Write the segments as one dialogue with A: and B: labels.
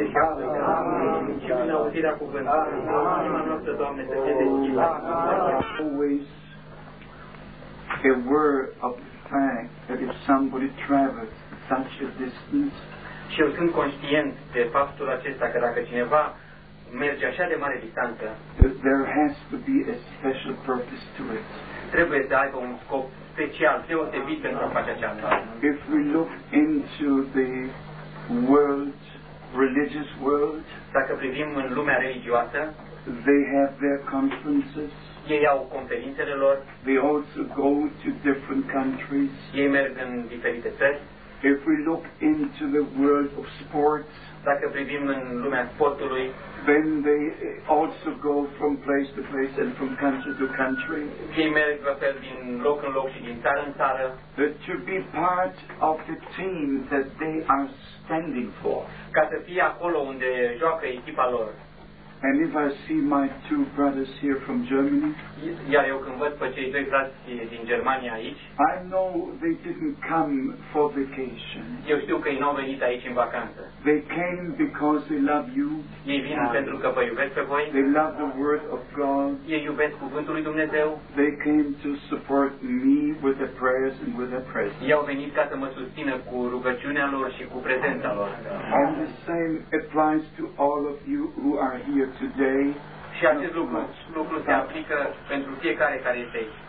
A: și acum și prin auzirea cuvântului. Inima noastră, Doamne, să fie deschisă.
B: Always aware of the fact that if somebody travels such a distance,
A: și eu sunt conștient de faptul acesta că dacă cineva merge așa de mare distanță,
B: there has to be a special purpose to it.
A: Trebuie să aibă un scop special, deosebit pentru a face aceasta.
B: If we look into the world, religious world,
A: dacă privim în lumea religioasă,
B: they have their conferences.
A: Ei au conferințele lor.
B: They also go to different countries.
A: Ei merg în diferite țări.
B: If we look into the world of sports,
A: dacă privim în lumea sportului,
B: then they also go from place to place and from country to country.
A: Ei merg la fel din loc în loc și din țară în țară.
B: To be part of the team that they are standing for.
A: Ca să fie acolo unde joacă echipa lor.
B: And if I see my two brothers here from Germany,
A: iar eu când văd pe cei doi frați din Germania aici,
B: I know they didn't come for vacation.
A: Eu știu că ei n-au venit aici în vacanță.
B: They came because they love you.
A: Ei vin pentru că vă iubesc pe voi.
B: They love the word of God.
A: Ei iubesc cuvântul lui Dumnezeu.
B: They came to support me with their prayers and with their presence.
A: Ei au venit ca să mă susțină cu rugăciunea lor și cu prezența lor.
B: And the same applies to all of you who are here today.
A: Și acest lucru se aplică pentru fiecare care este aici.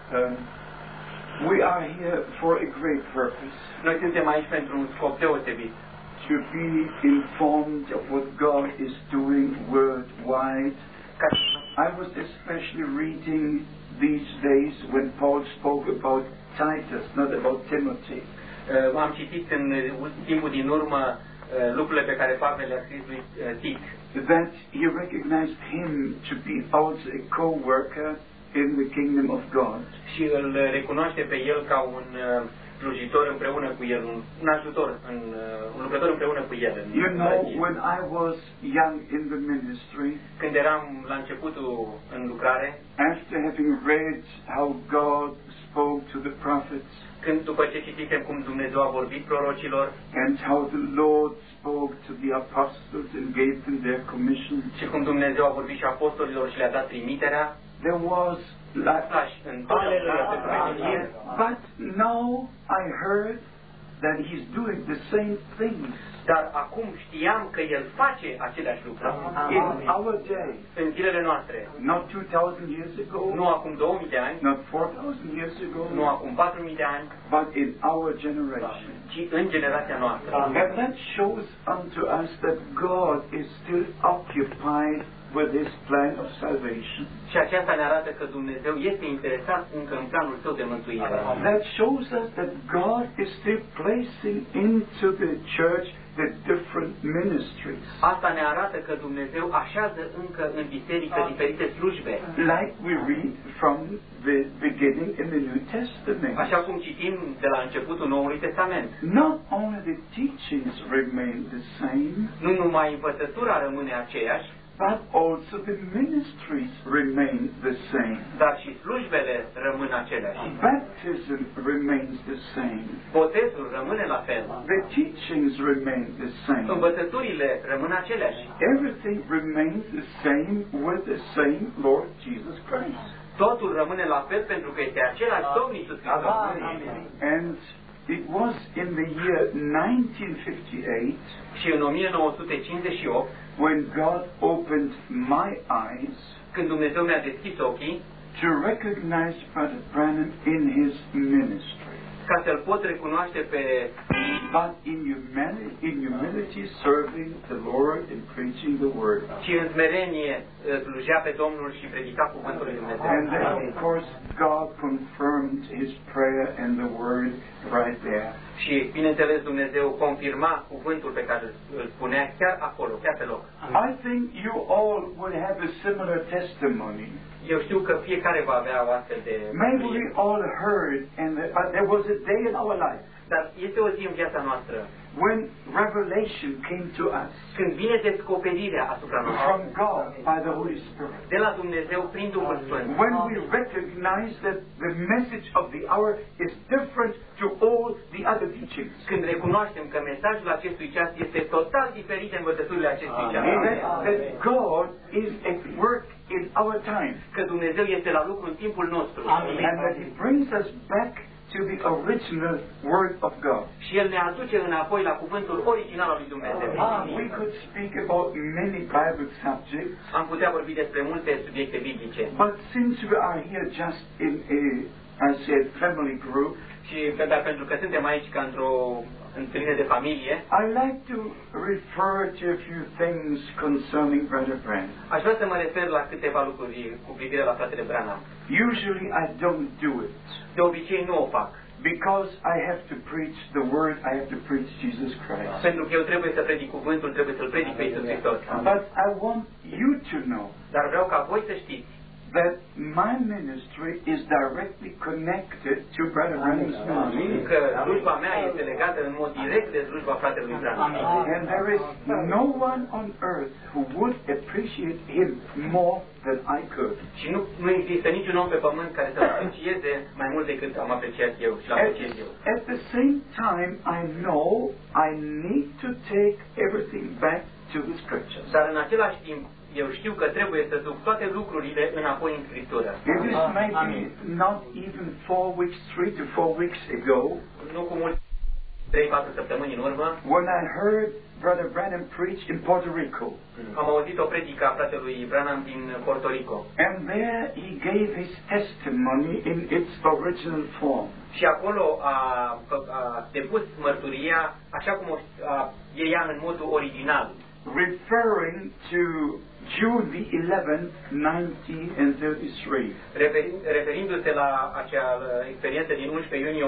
B: We are here for a great purpose.
A: Noi suntem aici pentru un scop deosebit.
B: To be informed of what God is doing worldwide. I was especially reading these days when Paul spoke about Titus, not about Timothy.
A: Am citit în timpul din urmă lucrurile pe care Pavel le-a scris lui Tit.
B: That he recognized him to be also a co-worker in the kingdom of God.
A: Și îl recunoaște pe el ca un slujitor împreună cu el, un ajutor, un lucrător împreună cu el.
B: You know, when I was young in the ministry,
A: când eram la începutul în lucrare,
B: after having read how God spoke to the prophets,
A: când după ce citisem cum Dumnezeu a vorbit prorocilor,
B: and how the Lord spoke to the apostles and gave them their commission,
A: și cum Dumnezeu a vorbit și apostolilor și le-a dat trimiterea,
B: there was but now I heard that he's doing the same things.
A: Dar acum știam că el face aceleași lucruri.
B: In our day,
A: în zilele noastre.
B: Not 2000 years ago.
A: Nu acum 2000 de ani.
B: Not 4000 years ago.
A: Nu acum 4000 de ani.
B: But in our generation.
A: Ci în generația noastră.
B: And that shows unto us that God is still occupied with his plan of salvation.
A: Și aceasta ne arată că Dumnezeu este interesat încă în planul său de mântuire.
B: That shows us that God is still placing into the church the different ministries.
A: Asta ne arată că Dumnezeu așează încă în biserică diferite slujbe.
B: Like we read from the beginning in the New Testament.
A: Așa cum citim de la începutul Noului Testament.
B: Not only the teachings remain the same,
A: nu numai învățătura rămâne aceeași,
B: but also the ministries remain the same.
A: Dar și slujbele rămân aceleași.
B: Baptism remains the same.
A: Botezul rămâne la fel.
B: The teachings remain the same.
A: Învățăturile rămân aceleași.
B: Everything remains the same with the same Lord Jesus Christ.
A: Totul rămâne la fel pentru că este același Domnul Iisus Hristos.
B: And it was in the year 1958
A: și în 1958
B: when God opened my eyes
A: când Dumnezeu mi-a deschis ochii
B: to recognize Brother Branham in his ministry.
A: Ca să-l pot recunoaște pe
B: but in humility serving the Lord and preaching the word.
A: Și în smerenie slujea pe Domnul și predica cuvântul lui Dumnezeu.
B: And then of course God confirmed his prayer and the word right there.
A: Și bineînțeles Dumnezeu confirma cuvântul pe care îl spunea chiar acolo, chiar pe loc.
B: I think you all would have a similar testimony.
A: Eu știu că fiecare va avea o astfel de
B: maybe we all heard but there was a day in our life.
A: Dar este o zi în viața noastră
B: when revelation came to us
A: Când vine descoperirea asupra noastră,
B: from God by the Holy Spirit,
A: de la Dumnezeu prin Duhul Sfânt,
B: when we recognize that the message of the hour is different to all the other teachings,
A: când recunoaștem că mesajul acestui ceas este total diferit de învățăturile acestui ceas,
B: that God is at work in our time,
A: că Dumnezeu este la lucru în timpul nostru
B: and that He brings us back to the original Word of God.
A: și El ne aduce înapoi la cuvântul original al lui Dumnezeu.
B: We could speak about many Bible subjects,
A: Am putea vorbi despre multe subiecte biblice,
B: but since we are here just in a, I said, family group,
A: dar pentru că suntem aici ca într-o întâlnire de familie,
B: I like to refer to a few things concerning Brother Branham.
A: aș vrea să mă refer la câteva lucruri cu privire la fratele Branham.
B: Usually I don't do it
A: De obicei nu o fac,
B: because I have to preach the Word, I have to preach Jesus Christ.
A: pentru că eu trebuie să predic cuvântul, trebuie să-L predic pe Iisus Hristos.
B: But I want you to know
A: Dar vreau ca voi să știți
B: that my ministry is directly connected to Brother Branham's ministry.
A: că slujba mea este legată în mod direct de slujba fratelui Branham.
B: And there is no one on earth who would appreciate him more than I could.
A: Și nu există niciun om pe pământ care să-L aprecieze mai mult decât am apreciat eu și l-am apreciat eu.
B: At the same time, I know I need to take everything back to the Scriptures.
A: Dar în același timp, eu știu că trebuie să duc toate lucrurile înapoi în Scriptură.
B: It is maybe not even 4 weeks, 3 to 4 weeks ago,
A: Nu cu mult 3-4 săptămâni în urmă,
B: when I heard Brother Branham preach in Puerto Rico.
A: am auzit o predică a fratelui Branham din Puerto Rico.
B: And there he gave his testimony in its original form.
A: Și acolo a depus mărturia așa cum e ea în modul original,
B: Referring to June the 11th, 1933.
A: referindu-se la acea experiență din 11 iunie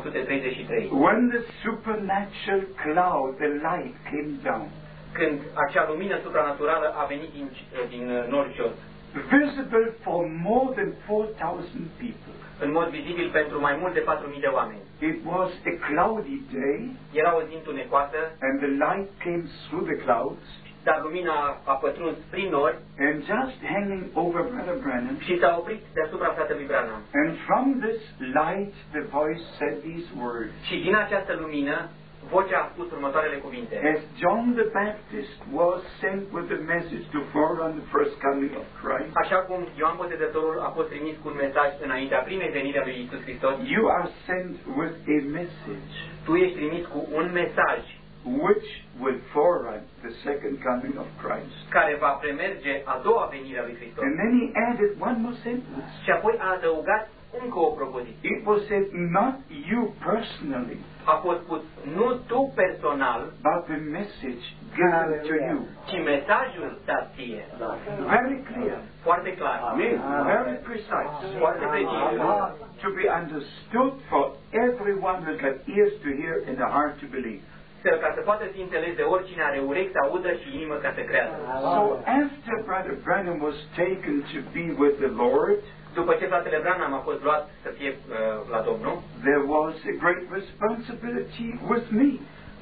A: 1933.
B: When the supernatural cloud, the light came down.
A: Când acea lumină supranaturală a venit din nord jos,
B: Visible for more than 4,000 people.
A: în mod vizibil pentru mai mult de 4.000 de oameni.
B: It was a cloudy day,
A: Era o zi întunecoasă,
B: and the light came through the clouds,
A: dar lumina a pătruns prin nori
B: and just hanging over Brother Branham.
A: și s-a oprit deasupra fratelui Branham.
B: And from this light, the voice said these words.
A: Și din această lumină, vocea a spus următoarele cuvinte.
B: As John the Baptist was sent with a message to forerun the first coming of Christ,
A: Așa cum Ioan Botezătorul a fost trimis cu un mesaj înaintea primei veniri a lui Iisus Hristos,
B: you are sent with a message
A: tu ești trimis cu un mesaj
B: which will forerun the second coming of Christ.
A: care va premerge a doua venire a lui Hristos.
B: And then he added one more sentence.
A: Și apoi a adăugat încă o propoziție.
B: It was said, not you personally,
A: A fost spus nu tu personal,
B: but the message given to you.
A: ci mesajul dat ție.
B: Very clear,
A: Foarte clar.
B: very precise,
A: Foarte precis.
B: to be understood for everyone who's got ears to hear and a heart to believe.
A: Ca să poată fi înțeles de oricine are urechi să audă și inimă ca să creadă.
B: So after Brother Branham was taken to be with the Lord,
A: După ce fratele Branham a fost luat să fie la Domnul,
B: there was a great responsibility with me.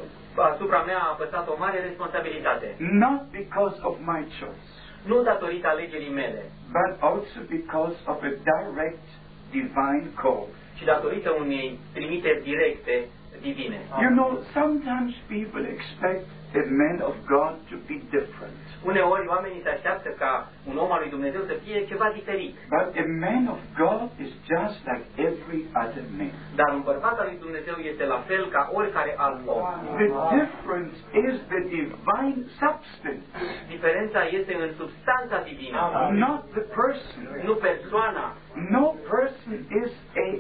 A: asupra mea a apăsat o mare responsabilitate.
B: Not because of my choice,
A: Nu datorită alegerii mele,
B: but also because of a direct divine call.
A: ci datorită unei trimiteri directe divine.
B: You know, sometimes people expect a man of God to be different.
A: Uneori oamenii se așteaptă ca un om al lui Dumnezeu să fie ceva diferit.
B: But a man of God is just like every other man.
A: Dar un bărbat al lui Dumnezeu este la fel ca oricare alt om.
B: The difference is the divine substance,
A: Diferența este în substanța divină,
B: not the person.
A: nu persoana.
B: No person is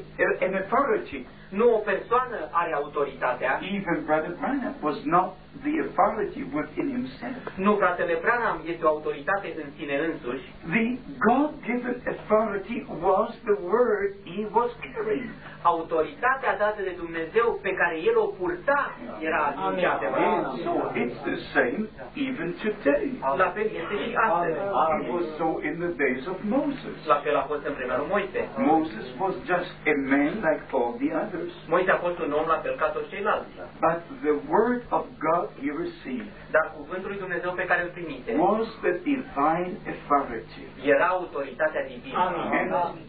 B: an authority.
A: Nu o persoană are autoritatea.
B: Even Brother Branham was not the authority within himself.
A: Nu, fratele Branham este o autoritate în sine însuși.
B: The God-given authority was the word he was carrying.
A: Autoritatea dată de Dumnezeu pe care el o purta era aceea adevărat.
B: So it's the same even today.
A: La fel este și astăzi.
B: It was so in the days of Moses.
A: La fel a fost în vremea lui Moise.
B: Moses was just a man like all the others. others.
A: Moise a fost un om la fel ca toți ceilalți.
B: But the word of God he received
A: Dar cuvântul lui Dumnezeu pe care îl primise
B: was the divine authority.
A: era autoritatea divină.
B: And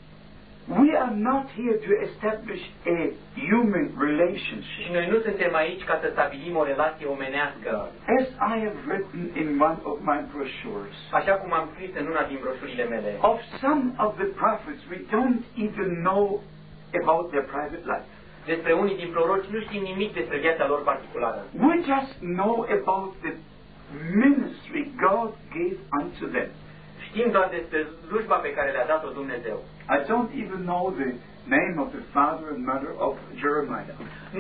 B: we are not here to establish a human
A: Și
B: relationship.
A: noi nu suntem aici ca să stabilim o relație omenească.
B: As I have written in one of my brochures,
A: Așa cum am scris în una din broșurile mele.
B: of some of the prophets we don't even know about their private life.
A: Despre unii din proroci nu știm nimic despre viața lor particulară.
B: We just know about the ministry God gave unto them.
A: Știm doar despre slujba pe care le-a dat-o Dumnezeu.
B: I don't even know the name of the father and mother of Jeremiah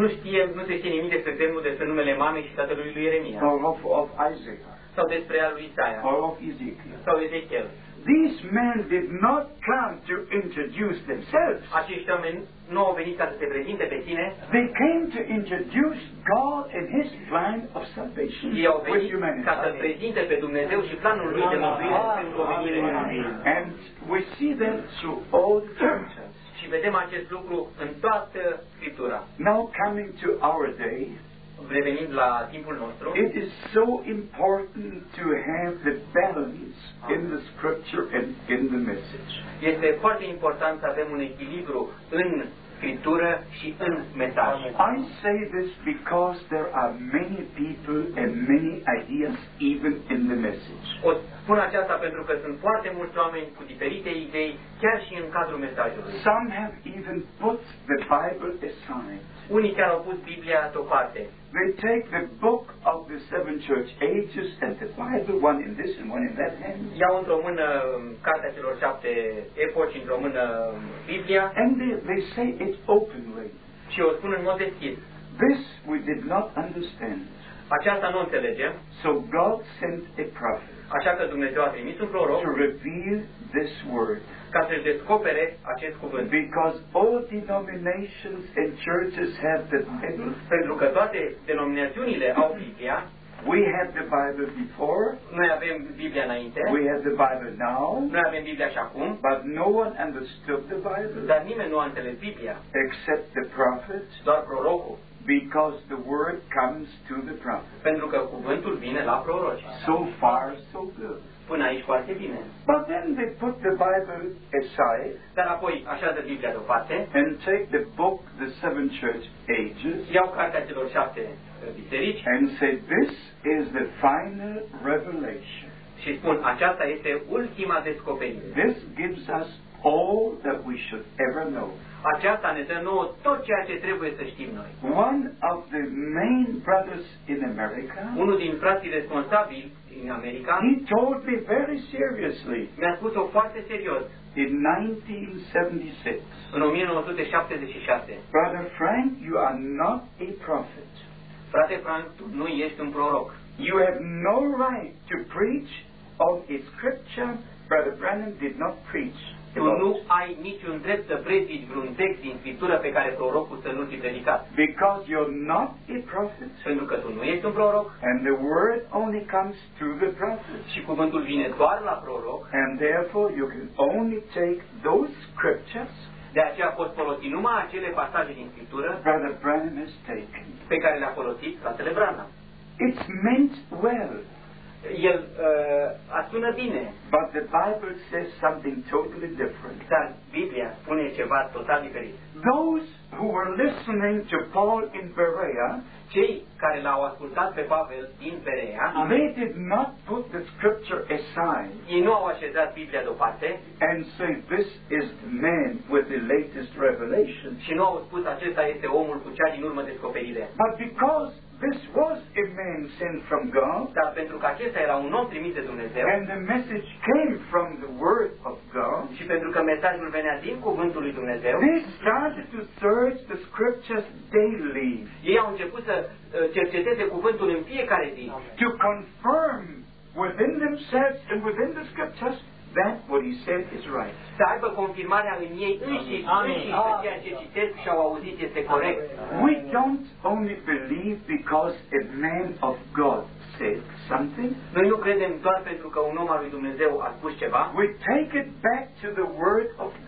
A: Nu se știe nimic despre numele mamei și tatălui lui Ieremia.
B: or of Isaac
A: Sau despre al lui Isaia.
B: or of Ezekiel.
A: Sau Ezechiel.
B: These men did not come to introduce themselves.
A: Acești oameni nu au venit ca să se prezinte pe sine.
B: They came to introduce God and His plan of salvation
A: Ei au
B: with
A: venit
B: humanity.
A: ca să prezinte pe Dumnezeu și planul lui de mântuire pentru omenire.
B: And we see that through all the churches.
A: Și vedem acest lucru în toată Scriptura.
B: Now coming to our day,
A: Revenind la timpul nostru,
B: it is so important to have the balance in the scripture and in the message.
A: este foarte important să avem un echilibru în Scriptură și în mesaj.
B: I say this because there are many people and many ideas even in the message.
A: O spun aceasta pentru că sunt foarte mulți oameni cu diferite idei, chiar și în cadrul mesajului.
B: Some have even put the Bible aside.
A: Unii chiar au pus Biblia deoparte.
B: They take the book of the seven church ages and the Bible, one in this and one in that hand,
A: Iau într-o mână Cartea celor 7 epoci, într-o mână Biblia
B: and they say it openly.
A: și o spun în mod deschis.
B: This we did not understand.
A: Aceasta nu înțelegem,
B: So God sent a prophet
A: așa că Dumnezeu a trimis un proroc
B: to reveal this word.
A: ca să-și descopere acest cuvânt.
B: Because all denominations and churches have the Bible.
A: Pentru că toate denominațiunile au Biblia,
B: We had the Bible before.
A: noi avem Biblia înainte,
B: We have the Bible now.
A: noi avem Biblia și acum,
B: But no one understood the Bible
A: dar nimeni nu a înțeles Biblia,
B: except the prophet.
A: doar prorocul.
B: Because the word comes to the prophet.
A: Pentru că cuvântul vine la proroci.
B: So far, so good.
A: Până aici foarte bine.
B: But then they put the Bible aside
A: Dar apoi așează Biblia deoparte,
B: and take the book, the seven church ages,
A: iau Cartea celor 7 biserici
B: and say this is the final revelation.
A: și spun, aceasta este ultima descoperire.
B: This gives us all that we should ever know.
A: Aceasta ne dă nouă tot ceea ce trebuie să știm noi.
B: One of the main brothers in America,
A: Unul din frații responsabili din America
B: he told me very seriously
A: mi-a spus-o foarte serios
B: in 1976,
A: în 1976.
B: Brother Frank, you are not a prophet.
A: Frate Frank, tu nu ești un proroc.
B: You have no right to preach on a scripture Brother Branham did not preach.
A: Tu nu ai niciun drept să prezici vreun text din Scriptură pe care prorocul să nu-l fi predicat.
B: Because you're not a prophet.
A: Pentru că tu nu ești un proroc
B: And the word only comes to the prophet.
A: și cuvântul vine doar la proroc,
B: And therefore you can only take those scriptures
A: de aceea poți folosi numai acele pasaje din Scriptură
B: Brother Branham has taken.
A: pe care le-a folosit fratele Branham.
B: It's meant well.
A: El sună bine,
B: But the Bible says something totally different.
A: dar Biblia spune ceva total diferit.
B: Those who were listening to Paul in Berea,
A: Cei care l-au ascultat pe Pavel din Berea,
B: they did not put the scripture aside
A: ei nu au așezat Biblia deoparte
B: and say this is the man with the latest revelation.
A: și nu au spus acesta este omul cu cea din urmă descoperire.
B: But because this was a man sent from God,
A: Dar pentru că acesta era un om trimis de Dumnezeu
B: and the message came from the Word of God,
A: și pentru că mesajul venea din cuvântul lui Dumnezeu,
B: they started to search the scriptures daily
A: ei au început să cerceteze cuvântul în fiecare zi,
B: to confirm within themselves and within the scriptures that what he said is right.
A: să aibă confirmarea în ei înșiși că ceea ce citesc și au auzit este corect.
B: We don't only believe because a man of God said something.
A: Noi nu credem doar pentru că un om al lui Dumnezeu a spus ceva,
B: We take it back to the Word of God.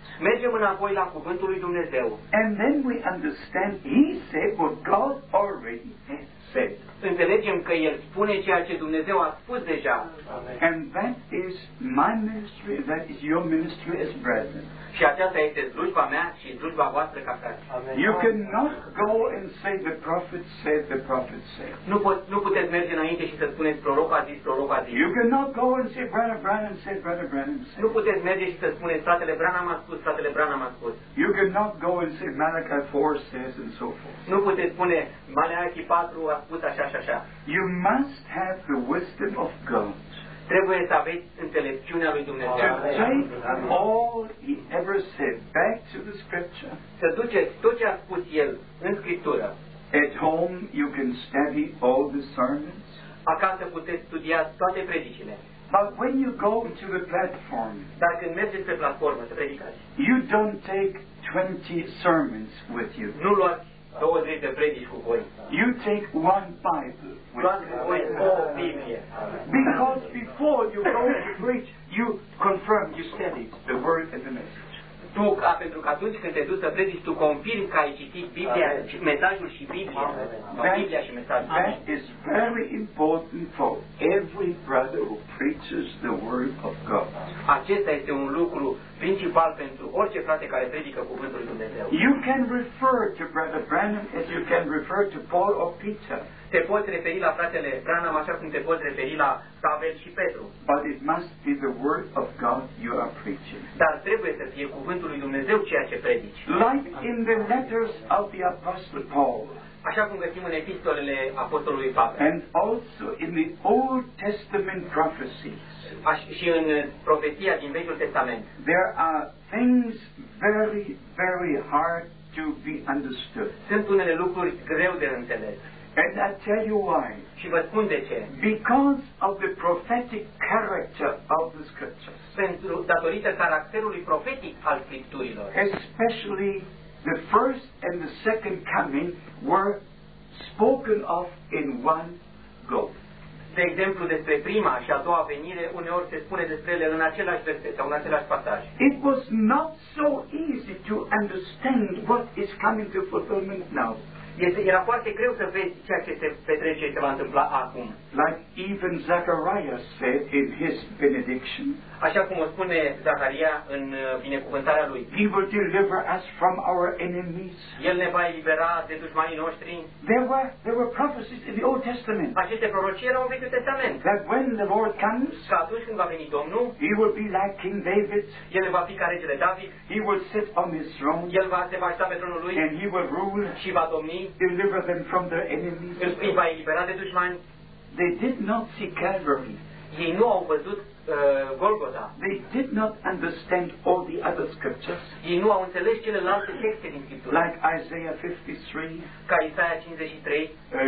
A: Mergem înapoi la cuvântul lui Dumnezeu.
B: And then we understand He said what God already had said.
A: Înțelegem că El spune ceea ce Dumnezeu a spus deja.
B: And that is my ministry, that is your ministry as brethren.
A: Și aceasta este slujba mea și slujba voastră ca frați.
B: You cannot go and say the prophet said, the prophet said.
A: Nu puteți merge înainte și să spuneți proroc a zis, proroc a zis.
B: You cannot go and say Brother Branham said, Brother Branham said.
A: Nu puteți merge și să spuneți fratele Branham a spus, fratele Branham a spus.
B: You cannot go and say Malachi 4 says and so forth.
A: Nu puteți spune Maleachi 4 a spus așa și așa.
B: You must have the wisdom of God.
A: Trebuie să aveți înțelepciunea lui Dumnezeu.
B: To take all He ever said back to the Scripture.
A: Să duceți tot ce a spus El în Scriptură.
B: At home you can study all the sermons.
A: Acasă puteți studia toate predicile.
B: But when you go to the platform,
A: Dar când mergeți pe platformă să predicați,
B: you don't take 20 sermons with you.
A: nu luați 20 de predici cu voi.
B: You take one Bible with
A: Luați cu voi
B: you.
A: o Biblie.
B: Because before you go to preach, you confirm, you study the word and the message.
A: Pentru că atunci când te duci să predici, tu confirmi că ai citit Biblia, mesajul și Biblia. Biblia și mesajul.
B: That is very important for every brother who preaches the word of God.
A: Acesta este un lucru principal pentru orice frate care predică cuvântul lui Dumnezeu.
B: You can refer to Brother Branham as you can refer to Paul or Peter.
A: Te poți referi la fratele Branham așa cum te poți referi la Pavel și Petru.
B: But it must be the word of God you are preaching.
A: Dar trebuie să fie cuvântul lui Dumnezeu ceea ce predici.
B: Like in the letters of the Apostle Paul.
A: Așa cum găsim în epistolele apostolului Pavel.
B: And also in the Old Testament prophecies.
A: Și în profeția din Vechiul Testament.
B: There are things very, very hard to be understood.
A: Sunt unele lucruri greu de înțeles.
B: And I tell you why.
A: Și vă spun de ce.
B: Because of the prophetic character of the Scriptures.
A: Datorită caracterului profetic al Scripturilor.
B: Especially the first and the second coming were spoken of in one go.
A: De exemplu, despre prima și a doua venire, uneori se spune despre ele în același verset sau în același pasaj.
B: It was not so easy to understand what is coming to fulfillment now.
A: Era foarte greu să vezi ceea ce se petrece și se va întâmpla acum.
B: Like even Zacharias said in his benediction.
A: Așa cum o spune Zaharia în binecuvântarea lui.
B: He will deliver us from our enemies.
A: El ne va elibera de dușmanii noștri.
B: There were prophecies in the Old Testament.
A: Aceste prorocii erau în Vechiul Testament.
B: That when the Lord comes,
A: că atunci când va veni Domnul,
B: He will be like King David.
A: El va fi ca regele David.
B: He will sit on his throne.
A: El se va sta pe tronul lui.
B: And He will rule.
A: Și va domni.
B: Deliver them from their enemies.
A: Îi va elibera de dușmani.
B: They did not see Calvary.
A: Ei nu au văzut Golgota.
B: They did not understand all the other scriptures.
A: Ei nu au înțeles celelalte texte din Scriptură.
B: Like Isaiah 53.
A: Ca Isaia 53.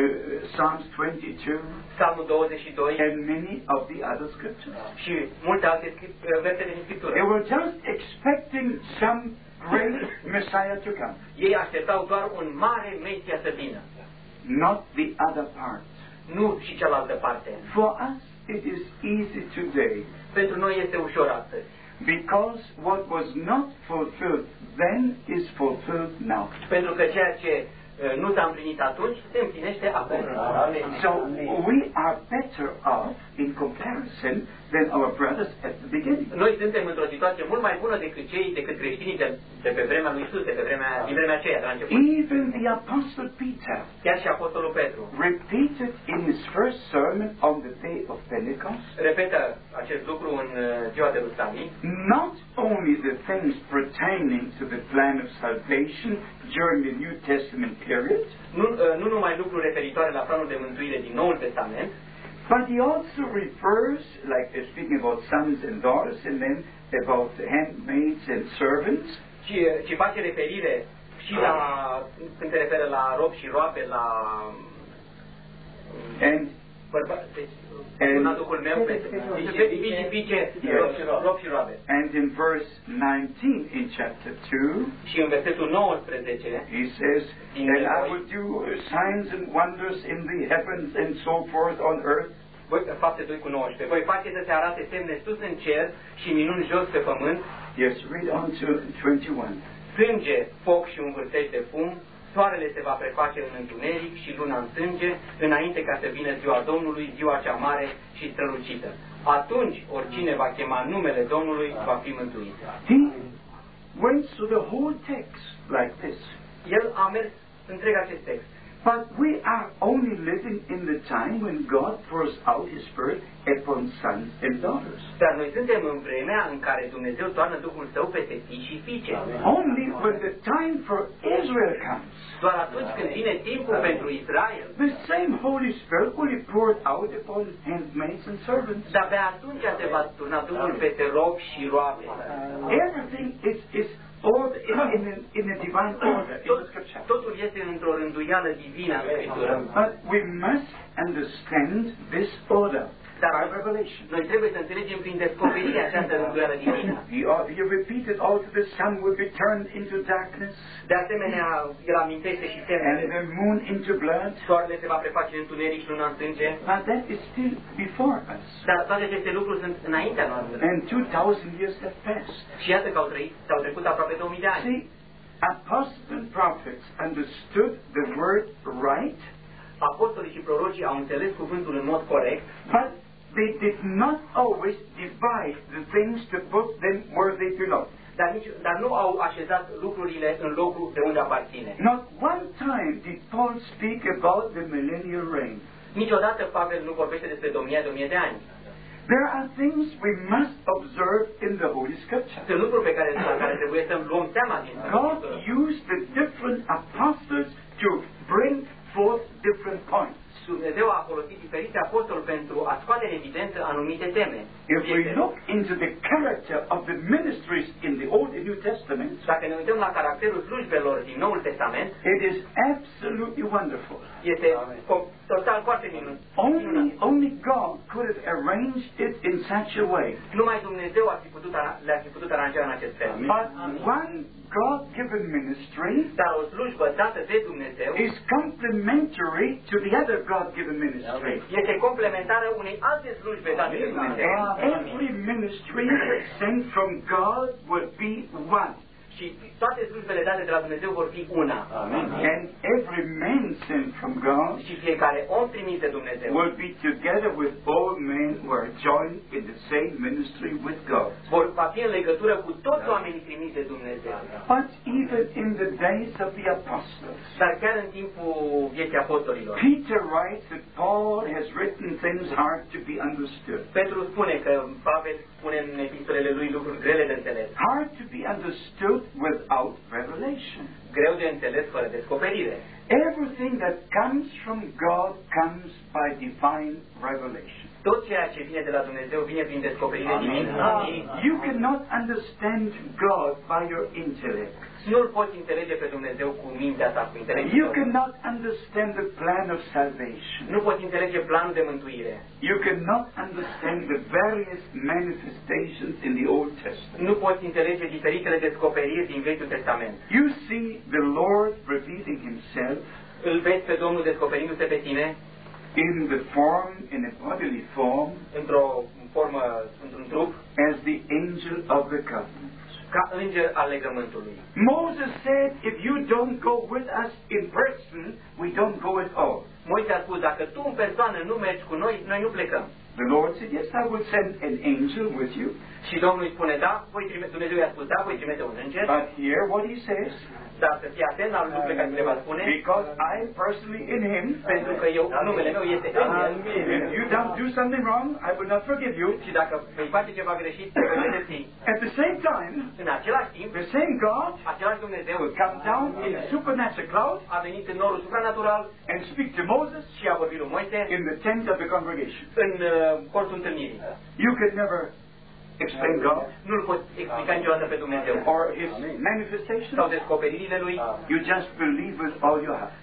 B: Psalms 22.
A: Psalmul 22.
B: And many of the other scriptures.
A: Și multe alte versete din Scriptură.
B: They were just expecting some great Messiah to come.
A: Ei așteptau doar un mare Mesia să vină.
B: Not the other part.
A: Nu și cealaltă parte.
B: For us it is easy today.
A: Pentru noi este ușor astăzi.
B: Because what was not fulfilled then is fulfilled now.
A: Pentru că ceea ce nu s-a împlinit atunci, se împlinește acum.
B: So we are better off in comparison than our brothers at the beginning.
A: Noi suntem într-o situație mult mai bună decât creștinii de pe vremea lui Iisus, din vremea aceea, de la început.
B: Even the Apostle Peter,
A: chiar și Apostolul Petru,
B: repeated in his first sermon on the day of Pentecost,
A: repetă acest lucru în ziua de Rusalii,
B: not only the things pertaining to the plan of salvation during the New Testament period,
A: nu numai lucruri referitoare la planul de mântuire din Noul Testament,
B: but he also refers, like speaking about sons and daughters, and then about handmaids and servants.
A: Și face referire și la, când se referă la rob și roabe, la bărbatul meu, rob și roabe.
B: And in verse 19 in chapter 2,
A: și în versetul 19,
B: he says, and I will do signs and wonders in the heavens and so forth on earth.
A: Fapte 2:19. Voi face să se arate semne sus în cer și minuni jos pe pământ.
B: Yes, read on to 21.
A: Sânge, foc și un vârtej de fum, soarele se va preface în întuneric și luna în sânge, înainte ca să vină ziua Domnului, ziua cea mare și strălucită. Atunci, oricine va chema numele Domnului, va fi mântuit.
B: He went through the whole text like this.
A: El a mers întreg acest text.
B: But we are only living in the time when God pours out His Spirit upon sons and daughters.
A: Dar noi suntem în vremea în care Dumnezeu toarnă Duhul Său peste fii și fiice.
B: Only when the time for Israel comes.
A: Doar atunci când vine timpul pentru Israel.
B: The same Holy Spirit will be poured out upon handmaids and servants.
A: Dar pe atunci se va turna Duhul peste robi și roabe.
B: Everything is order in a divine order in the Scripture.
A: Totul este într-o rânduială divină în Scriptură.
B: But we must understand this order by revelation.
A: Noi trebuie să înțelegem prin descoperire această rânduială divină.
B: He repeated also the sun will be turned into darkness.
A: De asemenea, el amintește și semnele.
B: And the moon into blood.
A: Soarele se va preface în întuneric și luna în sânge.
B: But that is still before us.
A: Dar toate aceste lucruri sunt înaintea noastră.
B: And 2000 years have passed.
A: Și iată că au trecut aproape 2000 de ani.
B: See, apostles and prophets understood the word right.
A: Apostolii și prorocii au înțeles cuvântul în mod corect.
B: But they did not always divide the things to put them where they belong.
A: Dar nu au așezat lucrurile în locul de unde aparține.
B: Not one time did Paul speak about the millennial reign.
A: Niciodată Pavel nu vorbește despre domnia de 1000 de ani.
B: There are things we must observe in the Holy Scripture.
A: Sunt lucruri la care trebuie să luăm seama din
B: God used the different apostles to bring forth different points.
A: Dumnezeu a folosit diferiți apostoli pentru a scoate în evidență anumite teme.
B: If we look into the character of the ministries in the Old and New Testament,
A: dacă ne uităm la caracterul slujbelor din Noul Testament,
B: it is absolutely wonderful.
A: Este total foarte minunat.
B: Only God could have arranged it in such a way.
A: Numai Dumnezeu le-ar fi putut aranja în acest fel.
B: But one God-given ministry
A: dar o slujbă dată de Dumnezeu
B: is complementary to the other God-given ministry.
A: Este complementară unei alte slujbe date de Dumnezeu.
B: Every ministry sent from God will be one.
A: Și toate slujbele date de la Dumnezeu vor fi una.
B: Amen. And every man sent from God
A: și fiecare om trimis de Dumnezeu
B: will be together with all men who are joined in the same ministry with God.
A: Va fi în legătură cu toți oamenii trimiși de Dumnezeu.
B: But even in the days of the apostles,
A: dar chiar în timpul vieții apostolilor,
B: Peter writes that Paul has written things hard to be understood.
A: Petru spune că Pavel spune în epistolele lui lucruri grele de înțeles.
B: Hard to be understood without revelation.
A: Greu de înțeles fără descoperire.
B: Everything that comes from God comes by divine revelation.
A: Tot ceea ce vine de la Dumnezeu vine prin descoperire divină.
B: You cannot understand God by your intellect.
A: Nu-L poți înțelege pe Dumnezeu cu mintea ta, cu intelectul.
B: You cannot understand the plan of salvation.
A: Nu poți înțelege planul de mântuire.
B: You cannot understand the various manifestations in the Old Testament.
A: Nu poți înțelege diferitele descoperiri din Vechiul Testament.
B: You see the Lord revealing Himself.
A: Îl vezi pe Domnul descoperindu-se pe tine.
B: In the form, in a bodily form.
A: Într-o formă, într-un trup.
B: As the angel of the covenant.
A: Ca înger al legământului.
B: Moses said, if you don't go with us in person, we don't go at all.
A: Moise a spus, dacă tu în persoană nu mergi cu noi, noi nu plecăm.
B: The Lord said, yes, I will send an angel with you.
A: Și Domnul îi spune, da, Dumnezeu i-a spus, da, voi trimite un înger.
B: But here what he says,
A: dar să fii atent la lucrurile care le va spune.
B: Because I am personally in him.
A: Pentru că numele meu este în el.
B: If you don't do something wrong, I will not forgive you.
A: Și dacă vei face ceva greșit, te voi pedepsi.
B: At the same time,
A: în același timp,
B: the same God
A: același Dumnezeu
B: will come down in a supernatural cloud
A: a venit în norul supranatural
B: and speak to Moses
A: și a vorbit lui Moise
B: in the tent of the congregation.
A: În cortul întâlnirii.
B: You can never explain God.
A: Nu-L poți explica niciodată pe Dumnezeu.
B: Or His manifestations.
A: Sau descoperirile Lui.
B: You just believe with all your heart.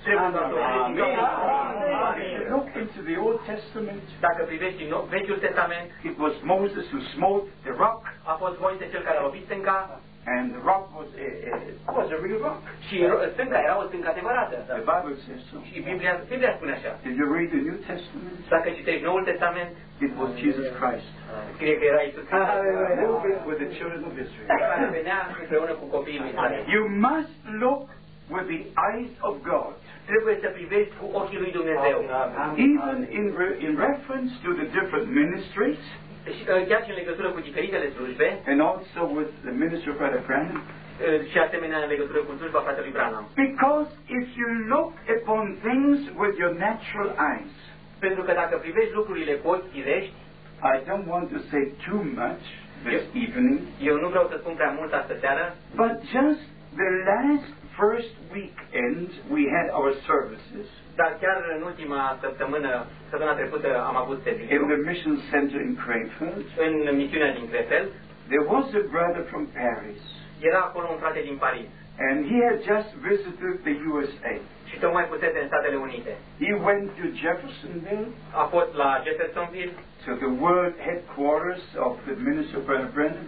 B: Look into the Old Testament.
A: Dacă privești Vechiul Testament,
B: it was Moses who smote the rock.
A: A fost Moise cel care a lovit stânca.
B: And the rock was a real rock.
A: Și stânca era o stâncă adevărată.
B: The Bible says so.
A: Și Biblia spune așa.
B: If you read the New Testament,
A: Dacă citești Noul Testament,
B: it was Jesus Christ.
A: scrie că era Iisus Hristos.
B: Moving with the children of Israel.
A: Care venea împreună cu copiii lui Israel.
B: You must look with the eyes of God.
A: Trebuie să privești cu ochii lui Dumnezeu.
B: Even in reference to the different ministries,
A: Și chiar și în legătură cu diferitele slujbe,
B: and also with the ministry of Brother Branham,
A: și asemenea în legătură cu slujba fratelui Branham.
B: because if you look upon things with your natural eyes,
A: Pentru că dacă privești lucrurile cu ochi firești,
B: I don't want to say too much this evening,
A: eu nu vreau să spun prea mult astă seară,
B: but just the last first weekend we had our services
A: dar chiar în ultima săptămâna trecută am avut
B: in
A: serviciu
B: the mission center in Krefeld.
A: în misiunea din Krefeld.
B: There was a brother from Paris,
A: Era acolo un frate din Paris
B: and he had just visited the USA.
A: și tocmai fusese în Statele Unite.
B: He went to Jeffersonville,
A: A fost la Jeffersonville,
B: to the world headquarters of the minister of Brother Branham.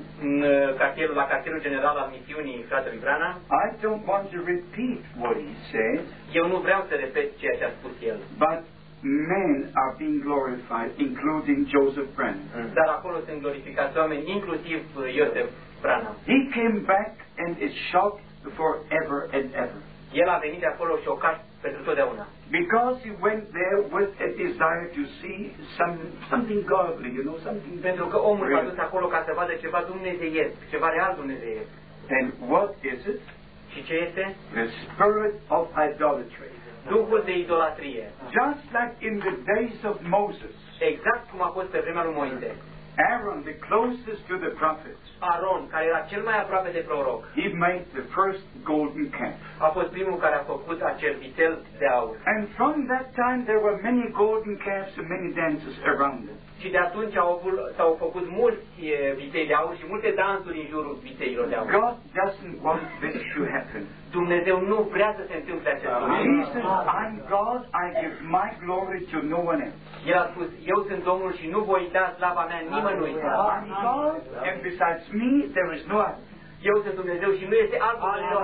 A: la cartierul general al misiunii fratelui Branham.
B: I don't want to repeat what he said,
A: Eu nu vreau să repet ceea ce a spus el,
B: but men are being glorified, including Joseph Branham.
A: dar acolo sunt glorificați oameni, inclusiv Iosef Branham.
B: He came back and is shocked forever and ever,
A: El a venit de acolo șocat pentru totdeauna.
B: because he went there with a desire to see something godly, something.
A: Pentru că omul s-a dus acolo ca să vadă ceva dumnezeiesc, ceva real dumnezeiesc.
B: And what is it?
A: Și ce este?
B: The spirit of idolatry.
A: Duhul de idolatrie.
B: Just like in the days of Moses,
A: Exact cum a fost pe vremea lui Moise.
B: Aaron, the closest to the prophets,
A: Aron, care era cel mai aproape de proroc,
B: he made the first golden calf.
A: a fost primul care a făcut acel vițel de aur.
B: And from that time there were many golden calves and many dances around it.
A: Și de atunci s-au făcut mulți viței de aur și multe dansuri în jurul vițeilor de aur.
B: God doesn't want this to happen.
A: Dumnezeu nu vrea să se întâmple acest lucru.
B: He says, I'm God, I give my glory to no one else.
A: El a spus, eu sunt Domnul și nu voi da slava mea nimănui.
B: I'm God, and besides me there is no other.
A: Eu sunt Dumnezeu și nu este alt Dumnezeu.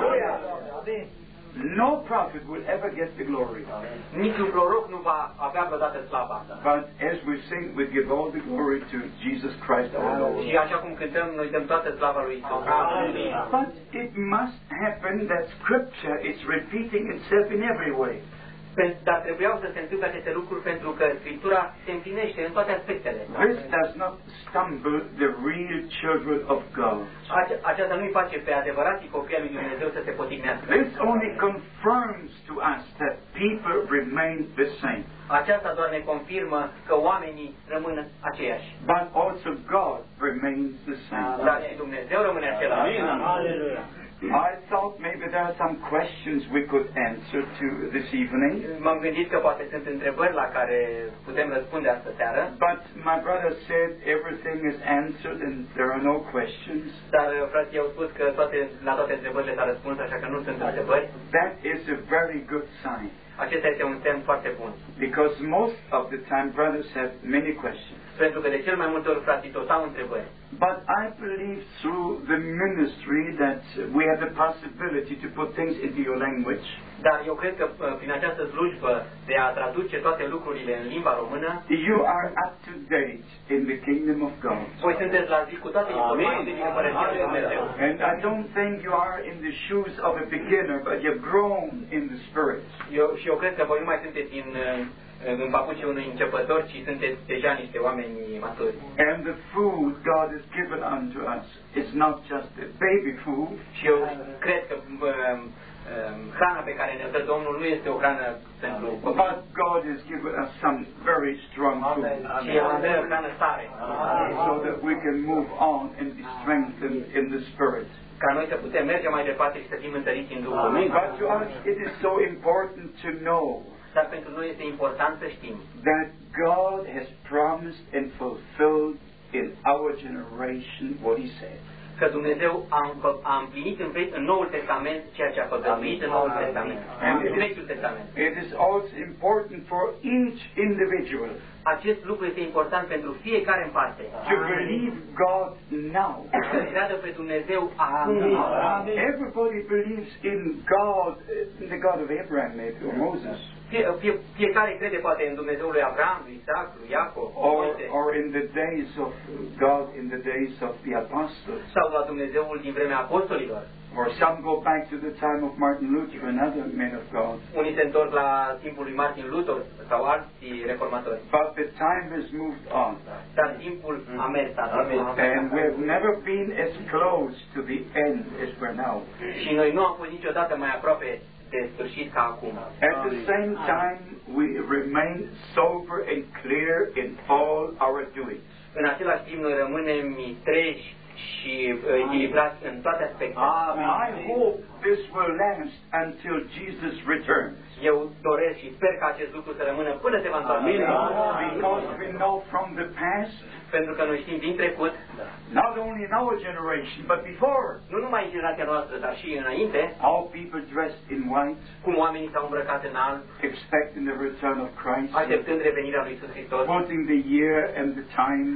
B: No prophet will ever get the glory.
A: Niciun proroc nu va avea vreodată slava.
B: But as we sing, we give all the glory to Jesus Christ our Lord.
A: Și așa cum cântăm, noi dăm toată slava lui Isus.
B: But it must happen that Scripture is repeating itself in every way.
A: Dar trebuiau să se întâmple aceste lucruri pentru că Scriptura se împlinește în toate aspectele.
B: This does not stumble the real children of God.
A: Aceasta nu-i face pe adevărații copii al lui Dumnezeu să se potignească.
B: This only confirms to us that people remain the same.
A: Aceasta doar ne confirmă că oamenii rămân aceiași.
B: But also God remains the same.
A: Dar și Dumnezeu rămâne același.
B: I thought maybe there are some questions we could answer to this evening.
A: M-am gândit că poate sunt întrebări la care putem răspunde astă seară.
B: But my brother said everything is answered and there are no questions.
A: Dar frații au spus că la toate întrebările s-a răspuns, așa că nu sunt întrebări.
B: That is a very good sign.
A: Acesta este un semn foarte bun.
B: Because most of the time brothers have many questions.
A: Pentru că de cel mai multe ori frații tot au întrebări.
B: But I believe through the ministry that we have the possibility to put things into your language.
A: Dar eu cred că prin această slujbă de a traduce toate lucrurile în limba română,
B: you are up to date in the kingdom of God.
A: Voi sunteți la zi cu toate informațiile din Împărăția lui Dumnezeu.
B: And I don't think you are in the shoes of a beginner, but you've grown in the Spirit.
A: Eu cred că voi nu mai sunteți în papucii unui începător, ci sunteți deja niște oameni maturi.
B: And the food God has given unto us is not just a baby food.
A: Și eu cred că hrana pe care ne dă Domnul nu este o hrană pentru copii.
B: But God has given us some very strong food.
A: Și El ne dă hrană tare.
B: So that we can move on and be strengthened in the Spirit.
A: Ca noi să putem merge mai departe și să fim întăriți în Duhul.
B: But to us it is so important to know
A: Dar pentru noi este important să știm
B: that God has promised and fulfilled in our generation what He said.
A: că Dumnezeu a împlinit în Noul Testament ceea ce a făgăduit în Noul Testament, în Vechiul Testament.
B: It is also important for each individual
A: Acest lucru este important pentru fiecare în parte.
B: to believe God now.
A: Să creadă pe Dumnezeu acum.
B: Everybody believes in God, the God of Abraham, maybe, or Moses,
A: Fiecare crede poate în Dumnezeul lui Avram, lui Isaac, lui Iacov,
B: or in the days of God, in the days of the apostles.
A: sau la Dumnezeul din vremea apostolilor.
B: Or some go back to the time of Martin Luther and other men of God.
A: Unii se întorc la timpul lui Martin Luther sau alții reformatori.
B: But the time has moved on.
A: Dar timpul a mers.
B: And we have never been as close to the end as we're now.
A: Și noi nu am fost niciodată mai aproape de sfârșit ca acum.
B: At the same time, we remain sober and clear in all our doings.
A: În același timp noi rămânem treji și echilibrați în toate aspectele.
B: I hope this will last until Jesus returns.
A: Eu doresc și sper ca acest lucru să rămână până se va întoarce.
B: Because we know from the past,
A: Pentru că noi știm din trecut,
B: not only in our generation, but before,
A: nu numai în generația noastră, dar și înainte,
B: how people dressed in white,
A: cum oamenii s-au îmbrăcat în alb,
B: expecting the return of Christ,
A: așteptând revenirea lui Iisus Hristos,
B: putting the year and the time.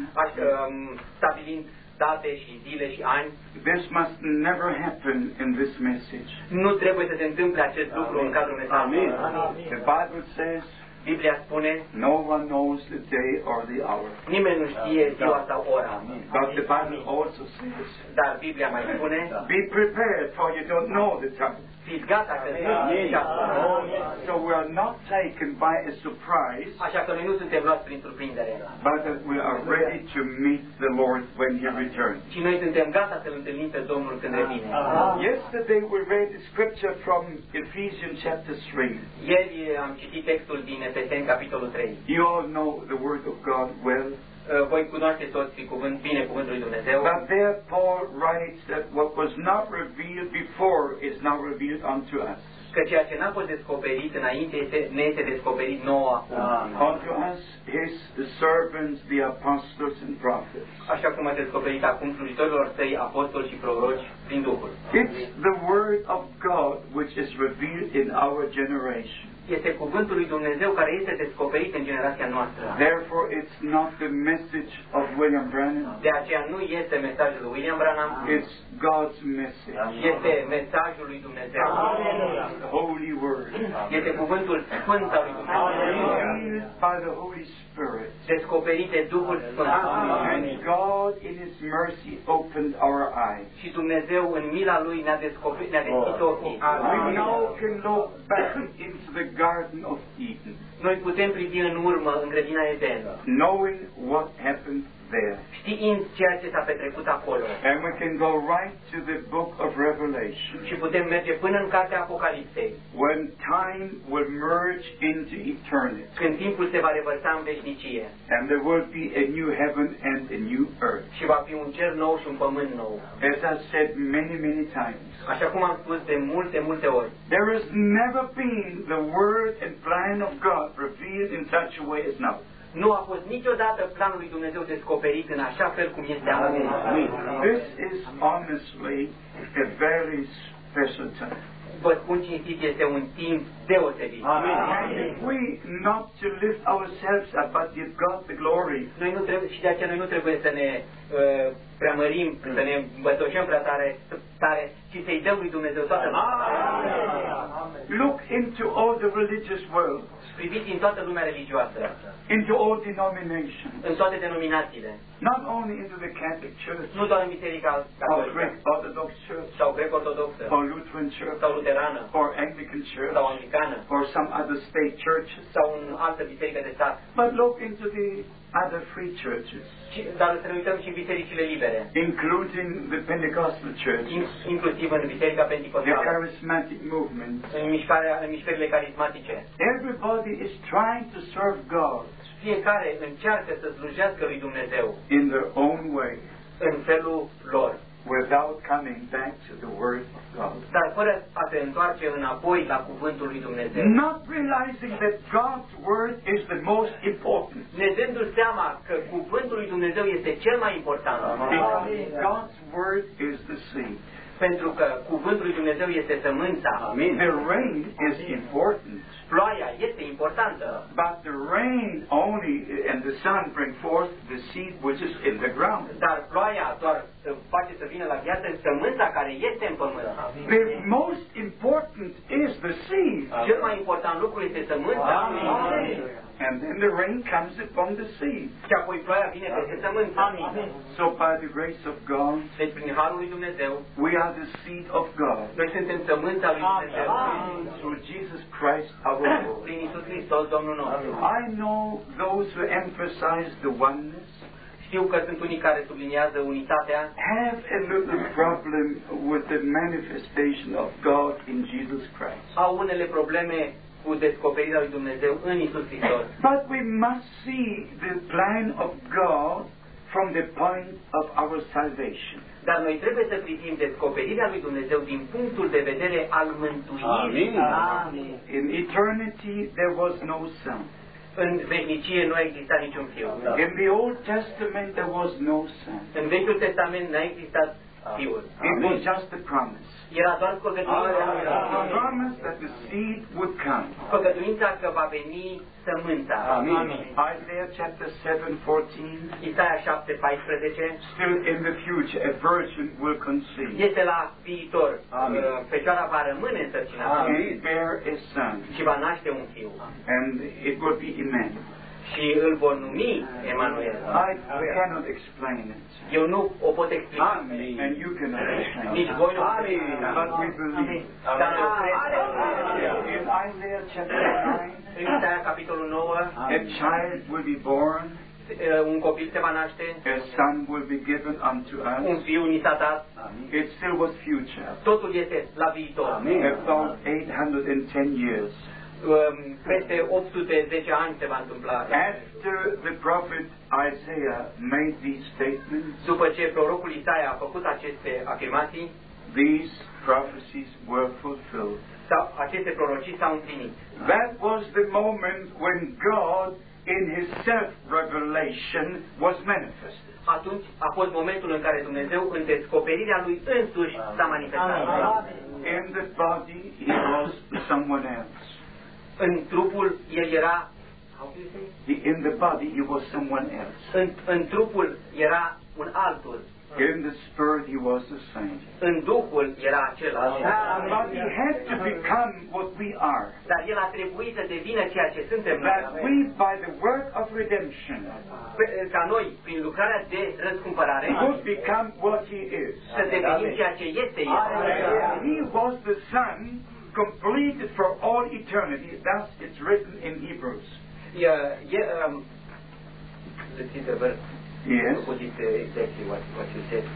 A: stabilind date și zile și ani.
B: This must never happen in this message.
A: Nu trebuie să se întâmple acest lucru în cadrul mesajului.
B: The Bible says,
A: Biblia spune,
B: no one knows the day or the hour.
A: nimeni nu știe ziua sau ora.
B: But the Bible also says,
A: Dar Biblia mai spune,
B: be prepared, for you don't know the time.
A: fiți gata că nu știți ceasul.
B: So we are not taken by a surprise,
A: Așa că noi nu suntem luați prin surprindere,
B: but that we are ready to meet the Lord when He returns.
A: ci noi suntem gata să-L întâlnim pe Domnul când revine.
B: Yesterday we read the scripture from Ephesians chapter 3.
A: Ieri am citit textul din Efeseni, capitolul 3.
B: You all know the Word of God well.
A: Voi cunoașteți toți bine cuvântul lui Dumnezeu.
B: But there Paul writes that what was not revealed before is now revealed unto us.
A: Că ceea ce n-a fost descoperit înainte ne este descoperit nouă acum.
B: Unto us, His servants, the apostles and prophets.
A: Așa cum a descoperit acum slujitorilor săi, apostoli și proroci, prin Duhul.
B: It's the Word of God which is revealed in our generation.
A: Este cuvântul lui Dumnezeu care este descoperit în generația noastră.
B: Therefore, it's not the message of William Branham.
A: De aceea nu este mesajul lui William Branham,
B: It's God's message.
A: este mesajul lui Dumnezeu.
B: The Holy Word.
A: Este cuvântul sfânt al lui Dumnezeu.
B: Revealed by the Holy Spirit.
A: Descoperit de Duhul Sfânt.
B: And God, in His mercy, opened our eyes.
A: Și Dumnezeu, în mila Lui, ne-a descoperit, ne-a deschis ochii.
B: We now can look back into the Garden of Eden,
A: Noi putem privi în urmă în grădina Eden,
B: knowing what happened there.
A: știind ceea ce s-a petrecut acolo.
B: And we can go right to the book of Revelation,
A: Și putem merge până în cartea Apocalipsei,
B: when time will merge into eternity,
A: când timpul se va revărsa în veșnicie
B: and there will be a new heaven and a new earth.
A: și va fi un cer nou și un pământ nou.
B: As I've said many, many times,
A: Așa cum am spus de multe ori,
B: there has never been the word and plan of God revealed in such a way as now.
A: nu a fost niciodată planul lui Dumnezeu descoperit în așa fel cum este acum.
B: This is honestly a very special time.
A: Vă spun cinstit, este un timp deosebit.
B: And if we not to lift ourselves up, but give God the glory,
A: Noi nu trebuie, și de aceea noi nu trebuie să ne preamărim, să ne îmbătoșăm prea tare, ci să-i dăm lui Dumnezeu toată
B: look into all the religious world,
A: priviți în toată lumea religioasă,
B: into all denominations,
A: în toate denominațiile,
B: not only into the Catholic Church,
A: nu doar în Biserica
B: or
A: Catolică,
B: Greek Orthodox Church,
A: sau grec-ortodoxă,
B: or Lutheran Church,
A: sau luterană,
B: or Anglican Church,
A: sau anglicană,
B: or some other state churches,
A: sau în altă biserică de stat,
B: but look into the other free churches,
A: dar să ne uităm și în bisericile libere,
B: including the Pentecostal churches,
A: inclusiv în biserica
B: the
A: penticostală,
B: charismatic movement.
A: în mișcările carismatice.
B: Everybody is trying to serve God
A: Fiecare încearcă să slujească lui Dumnezeu
B: in their own way.
A: în felul lor.
B: without coming back to the Word of God.
A: Dar fără a se întoarce înapoi la cuvântul lui Dumnezeu.
B: Not realizing that God's Word is the most important.
A: Ne dându-și seama că cuvântul lui Dumnezeu este cel mai important.
B: Because God's Word is the seed.
A: Pentru că cuvântul lui Dumnezeu este sămânța.
B: The rain is important.
A: Ploaia este importantă.
B: But the rain only and the sun bring forth the seed which is in the ground.
A: Dar ploaia doar face să vină la viață sămânța care este în pământ.
B: The most important is the seed.
A: Cel mai important lucru este sămânța.
B: And then the rain comes upon the seed.
A: Și apoi ploaia vine peste sămânță.
B: So by the grace of God,
A: deci prin harul lui Dumnezeu,
B: we are the seed of God.
A: Noi suntem sămânța lui Dumnezeu.
B: Through Jesus Christ our Lord.
A: Prin Iisus Hristos Domnul nostru.
B: I know those who emphasize the oneness.
A: Știu că sunt unii care subliniază unitatea.
B: Have a little problem with the manifestation of God in Jesus Christ.
A: Au unele probleme cu descoperirea lui Dumnezeu în Iisus Hristos.
B: But we must see the plan of God from the point of our salvation.
A: Dar noi trebuie să privim descoperirea lui Dumnezeu din punctul de vedere al mântuirii.
B: Amen. In eternity there was no son.
A: În veșnicie nu a existat niciun fiu.
B: In the Old Testament there was no son.
A: În Vechiul Testament n-a existat fiul.
B: It was just a promise.
A: Era doar făgăduința.
B: A promise that the seed would come.
A: Făgăduința că va veni sămânța.
B: Isaiah chapter 7:14.
A: Isaia 7:14.
B: Still in the future a virgin will conceive.
A: Este la viitor. Fecioara va rămâne însărcinată.
B: And bear a son.
A: Și va naște un fiu.
B: And it will be Emmanuel.
A: Și îl vor numi Emanuel.
B: I cannot explain it.
A: Eu nu o pot explica.
B: And you cannot explain it.
A: Nici voi nu.
B: But we believe.
A: Dar eu cred.
B: In Isaiah chapter 9,
A: în Isaia capitolul 9,
B: a child will be born.
A: Un copil se va naște.
B: A son will be given unto us.
A: Un fiu ni s-a dat.
B: It still was future.
A: Totul este la viitor.
B: About 810 years.
A: Peste 810 ani se va întâmpla.
B: After the prophet Isaiah made these statements,
A: după ce prorocul Isaia a făcut aceste afirmații,
B: these prophecies were fulfilled.
A: Sau aceste prorocii s-au împlinit.
B: That was the moment when God in his self-revelation was manifested.
A: Atunci a fost momentul în care Dumnezeu în descoperirea lui însuși s-a manifestat.
B: In the body he was someone else.
A: În trupul el era
B: in the body he was someone else.
A: În trupul era un altul.
B: In the spirit he was the same.
A: În duhul era același.
B: But he had to become what we are.
A: Dar el a trebuit să devină ceea ce suntem noi.
B: That we, by the work of redemption,
A: ca noi, prin lucrarea de răscumpărare,
B: would become what he is.
A: Să devenim ceea ce este el.
B: He was the Son completed for all eternity. Thus it's written in Hebrews. Yes.
A: Exactly what you said.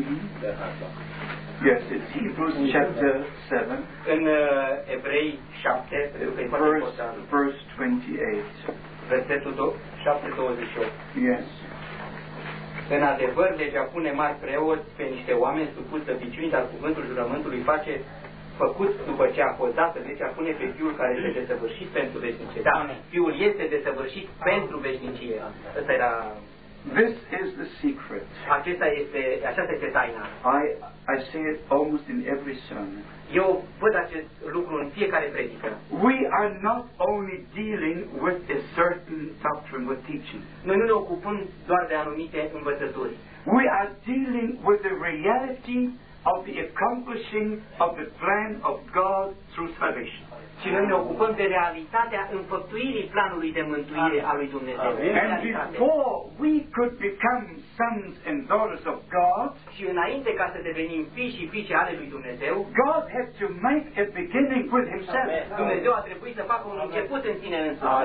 B: Yes, it's Hebrews chapter 7.
A: În Evrei 7,
B: verse 28.
A: Versetul 7:28.
B: Yes.
A: În adevăr, legea pune mari preoți pe niște oameni supuși slăbiciunii, dar cuvântul jurământului face făcut după ce a fost dată, legea pune pe Fiul care este desăvârșit pentru veșnicie. Da, Fiul este desăvârșit pentru veșnicie. Ăsta era...
B: This is the secret.
A: Aceasta este taina.
B: I say it almost in every sermon.
A: Eu văd acest lucru în fiecare predică.
B: We are not only dealing with a certain doctrine, with teaching.
A: Noi nu ne ocupăm doar de anumite învățături.
B: We are dealing with the reality of the accomplishing of the plan of God through salvation.
A: Și noi ne ocupăm de realitatea înfăptuirii planului de mântuire a lui Dumnezeu.
B: And before we could become sons and daughters of God,
A: și înainte ca să devenim fii și fiice ale lui Dumnezeu,
B: God had to make a beginning with himself.
A: Dumnezeu a trebuit să facă un început în sine însuși.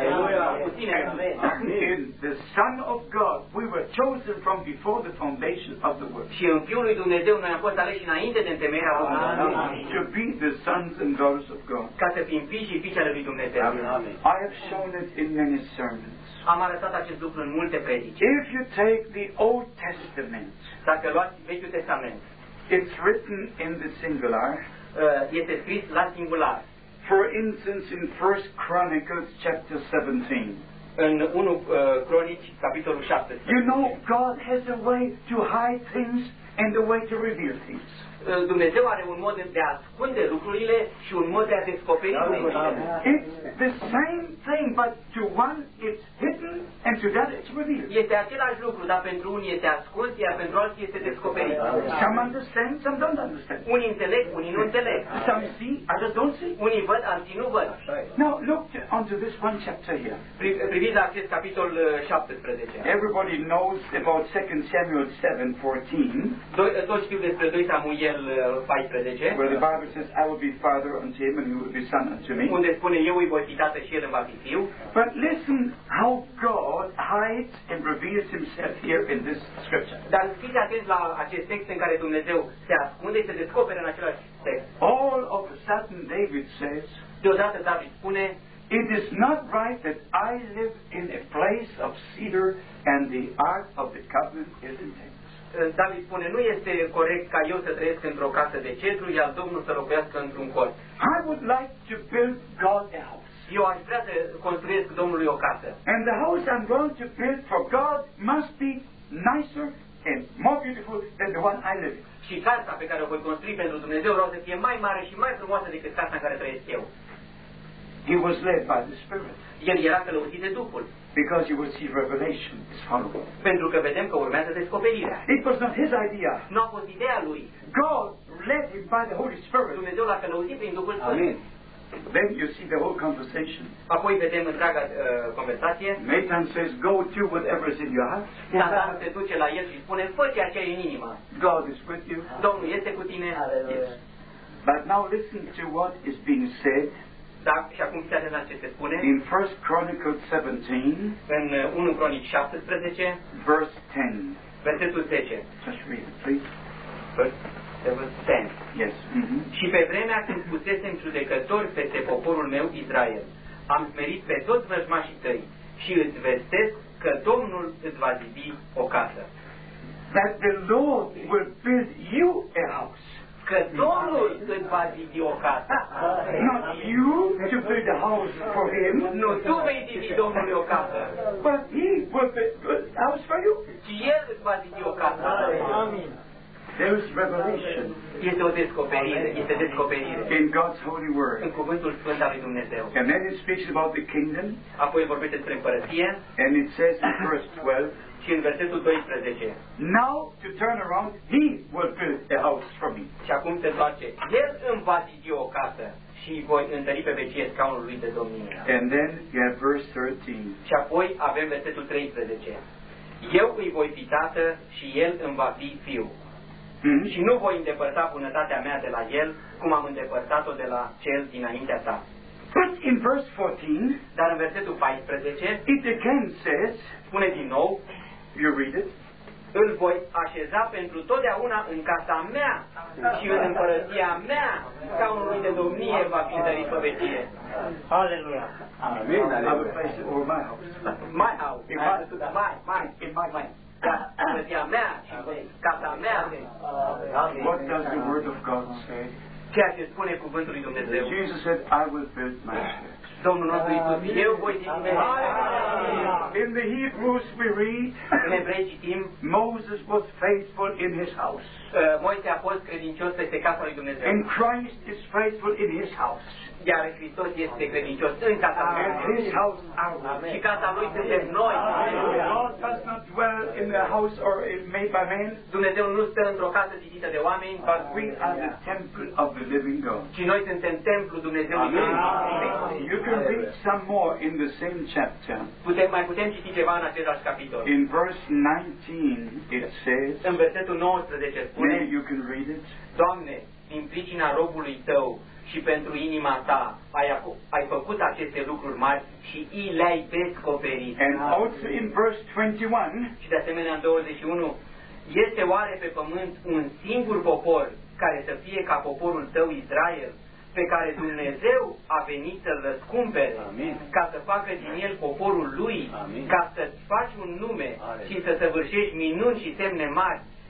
B: In the Son of God, we were chosen from before the foundation of the world.
A: Și în Fiul lui Dumnezeu noi am fost aleși înainte de întemeierea lumii.
B: To be the sons and daughters of God.
A: Ca să fim fii și fiice ale lui Dumnezeu.
B: I have shown it in many sermons.
A: Am arătat acest lucru în multe predici.
B: If you take the Old Testament,
A: dacă luați Vechiul Testament,
B: It's written in the singular.
A: Este scris la singular.
B: For instance, in 1 Chronicles chapter 17.
A: În 1 Cronici, capitolul 17.
B: You know, God has a way to hide things and a way to reveal things.
A: Dumnezeu are un mod de a ascunde lucrurile și un mod de a descoperi lucrurile.
B: It's the same thing, but to one it's hidden and to that it's revealed.
A: Este același lucru, dar pentru unii este ascuns, iar pentru alții este descoperit.
B: Some understand, some don't understand.
A: Unii înțeleg, unii nu înțeleg.
B: Some see, others don't see.
A: Unii văd, alții nu văd.
B: Now look onto this one chapter here.
A: Priviți la acest capitol 17.
B: Everybody knows about 2 Samuel 7:14.
A: Toți știu despre 2 Samuel 14,
B: where the Bible says, I will be father unto him and he will be son unto me.
A: unde spune, eu îi voi fi tată și el îmi va fi fiu.
B: But listen how God hides and reveals himself here in this scripture.
A: Dar fiți atenți la acest text în care Dumnezeu se ascunde și se descoperă în același text.
B: All of a sudden David says,
A: Deodată David spune,
B: it is not right that I live in a place of cedar and the ark of the covenant is in tents.
A: David spune, nu este corect ca eu să trăiesc într-o casă de cedru, iar Domnul să locuiască într-un cort.
B: I would like to build God a house.
A: Eu aș vrea să construiesc Domnului o casă.
B: And the house I'm going to build for God must be nicer and more beautiful than the one I live in.
A: Și casa pe care o voi construi pentru Dumnezeu vreau să fie mai mare și mai frumoasă decât casa în care trăiesc eu.
B: He was led by the Spirit.
A: El era călăuzit de Duhul.
B: Because you will see revelation is following.
A: Pentru că vedem că urmează descoperirea.
B: It was not his idea.
A: Nu a fost ideea lui.
B: God led him by the Holy Spirit.
A: Dumnezeu l-a călăuzit prin Duhul Sfânt.
B: Amen. Then you see the whole conversation.
A: Apoi vedem întreaga conversație.
B: Nathan says, go to whatever is in your heart.
A: Nathan se duce la el și spune, fă ceea ce e în inimă.
B: God is with you.
A: Domnul este cu tine.
B: Yes. But now listen to what is being said.
A: Da, și acum fiți atenți la ce se spune.
B: In 1 Chronicles 17.
A: În 1 Cronici 17.
B: Verse 10.
A: Versetul 10.
B: Just read it, please.
A: Verse 10.
B: Yes.
A: Și pe vremea când pusesem judecători peste poporul meu Israel, am smerit pe toți vrăjmașii tăi și îți vestesc că Domnul îți va zidi o casă.
B: That the Lord will build you a house.
A: Că Domnul îți va zidi o casă.
B: Not you to build a house for him.
A: Nu tu vei zidi Domnului o casă.
B: But he will build a house for you.
A: Ci El îți va zidi o casă.
C: Amin.
B: There is revelation.
A: Este o descoperire, este descoperire.
B: In God's holy word.
A: În cuvântul sfânt al lui Dumnezeu.
B: And then it speaks about the kingdom.
A: Apoi vorbește despre împărăție.
B: And it says in verse 12.
A: Și în versetul 12.
B: Now to turn around, he will build a house for me.
A: Și acum se întoarce. El îmi va zidi o casă și voi întări pe vecie scaunul lui de domnie.
B: And then you have verse 13.
A: Și apoi avem versetul 13. Eu îi voi fi tată și el îmi va fi fiu. Și nu voi îndepărta bunătatea mea de la el, cum am îndepărtat-o de la cel dinaintea ta.
B: But in verse 14,
A: dar în versetul 14,
B: it again says,
A: spune din nou,
B: you read it,
A: îl voi așeza pentru totdeauna în casa mea și în împărăția mea, scaunul de domnie va fi întărit pe vecie.
C: Aleluia.
B: Amen. I will place it over my house.
A: My house. In my mind. Împărăția mea și casa mea.
B: What does the word of God say?
A: Ceea ce spune cuvântul lui Dumnezeu.
B: Jesus said, I will build my church.
A: Domnul nostru Iisus, eu voi zidi.
B: In the Hebrews we read,
A: în Evrei citim,
B: Moses was faithful in his house.
A: Moise a fost credincios peste casa lui Dumnezeu.
B: And Christ is faithful in his house.
A: Iar Hristos este credincios în casa lui
B: And his house are we.
A: Și casa lui suntem noi.
B: God does not dwell in a house or made by man.
A: Dumnezeu nu stă într-o casă zidită de oameni,
B: but we are the temple of the living God.
A: Și noi suntem templul Dumnezeului.
B: You can read some more in the same chapter.
A: Mai putem citi ceva în același capitol.
B: In verse 19 it says,
A: în versetul 19 spune,
B: you can read it.
A: Doamne, din pricina robului tău și pentru inima ta ai făcut aceste lucruri mari și le-ai descoperit.
B: And also in verse 21,
A: și de asemenea în 21, este oare pe pământ un singur popor care să fie ca poporul tău Israel, pe care Dumnezeu a venit să-l răscumpere, ca să facă din el poporul lui, ca să-ți faci un nume și să săvârșești minuni și semne mari,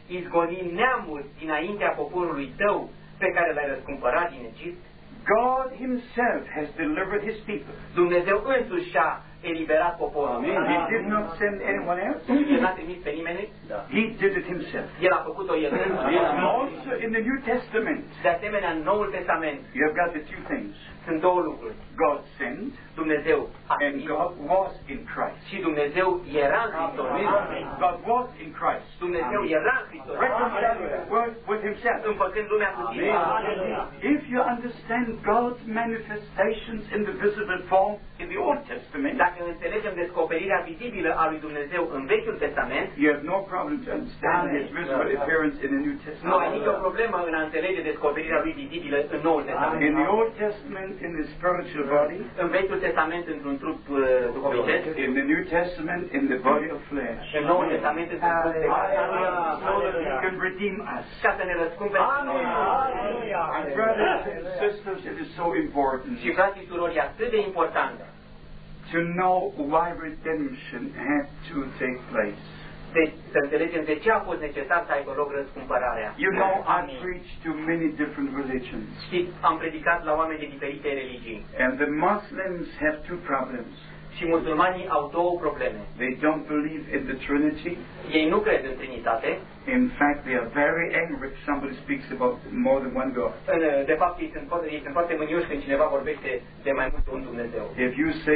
A: izgoni neamuri dinaintea poporului tău pe care l-ai răscumpărat din Egipt?
B: God himself has delivered his people.
A: Dumnezeu însuși și-a eliberat poporul.
B: He did not send anyone else.
A: El n-a trimis pe nimeni.
B: He did it himself.
A: El a făcut-o el însuși.
B: Also in the New Testament,
A: De asemenea, în Noul Testament
B: you have got the two things.
A: sunt două lucruri.
B: God sent
A: Dumnezeu a
B: and
A: trimis
B: God was in Christ.
A: și Dumnezeu era în Hristos.
B: God was in Christ.
A: Dumnezeu era în Hristos.
B: Reconciling the world with himself.
A: Împăcând lumea cu tine.
B: If you understand God's manifestations in the visible form in the Old Testament,
A: Dacă înțelegem descoperirea vizibilă a lui Dumnezeu în Vechiul Testament,
B: you have no problem to understand his visible appearance in the New
A: nu ai
B: Testament.
A: nicio problemă în a înțelege descoperirea lui vizibilă în Noul Testament.
B: In the Old Testament, in the spiritual body.
A: În Vechiul Testament într-un trup duhovnicesc,
B: In the New Testament, in the body of flesh.
A: în Noul Testament într-un trup de
B: So that he can redeem us.
A: ca să ne răscumpere.
B: And brothers and sisters, it is so important
A: Și frații și surori, e atât de important
B: to know why redemption had to take place.
A: să înțelegem de ce a fost necesar să aibă loc răscumpărarea.
B: You know, I preach to many different religions.
A: Știți, am predicat la oameni de diferite religii.
B: And the Muslims have two problems.
A: Și musulmanii au două probleme.
B: They don't believe in the Trinity.
A: Ei nu cred în Trinitate.
B: In fact, they are very angry if somebody speaks about more than one God.
A: De fapt, ei sunt foarte mânioși când cineva vorbește de mai mult de un Dumnezeu.
B: If you say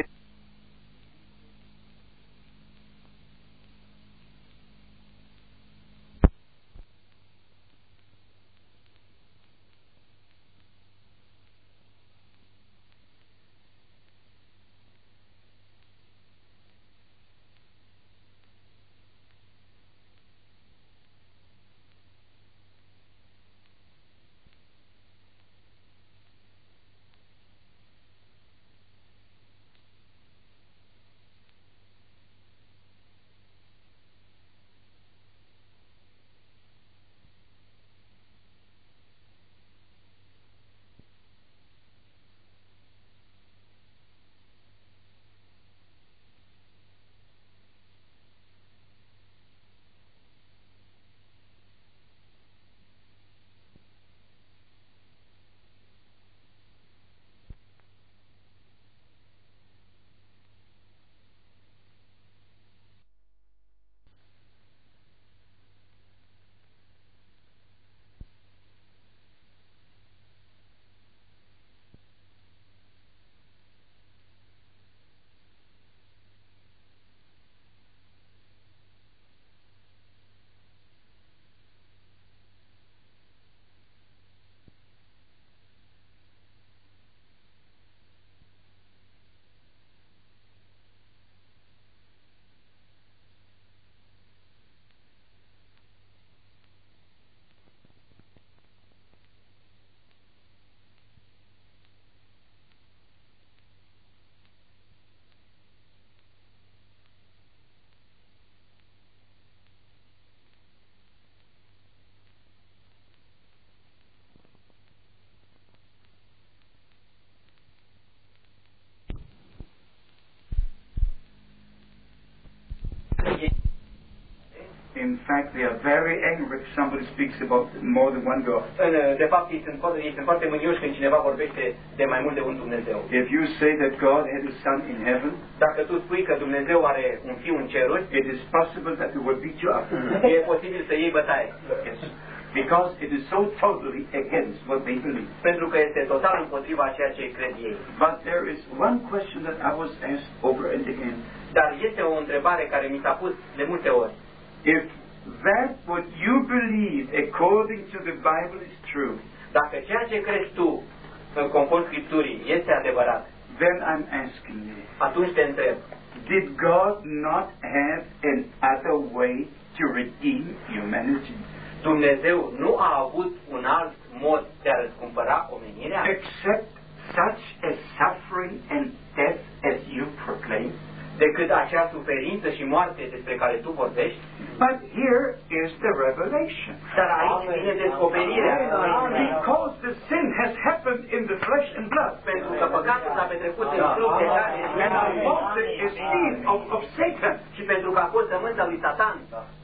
B: in fact, they are very angry if somebody speaks about more than one God.
A: De fapt, ei sunt foarte mânioși când cineva vorbește de mai mult de un Dumnezeu.
B: If you say that God had a son in heaven,
A: Dacă tu spui că Dumnezeu are un fiu în ceruri,
B: it is possible that they will beat you up.
A: e posibil să iei bătaie.
B: Yes. Because it is so totally against what they believe.
A: Pentru că este total împotriva ceea ce cred ei.
B: But there is one question that I was asked over and again.
A: Dar este o întrebare care mi s-a pus de multe ori.
B: If that what you believe according to the Bible is true,
A: Dacă ceea ce crezi tu, conform Scripturii, este adevărat,
B: then I'm asking you,
A: atunci te întreb,
B: did God not have another way to redeem humanity?
A: Dumnezeu nu a avut un alt mod de a răscumpăra omenirea?
B: Except such a suffering and death as you proclaim?
A: Decât acea suferință și moarte despre care tu vorbești?
B: But here is the revelation.
A: Dar aici vine descoperirea.
B: Because the sin has happened in the flesh and blood.
A: Pentru că păcatul s-a petrecut în trup de carne
B: And the motive is seed of Satan.
A: și pentru că a fost sămânța lui Satan.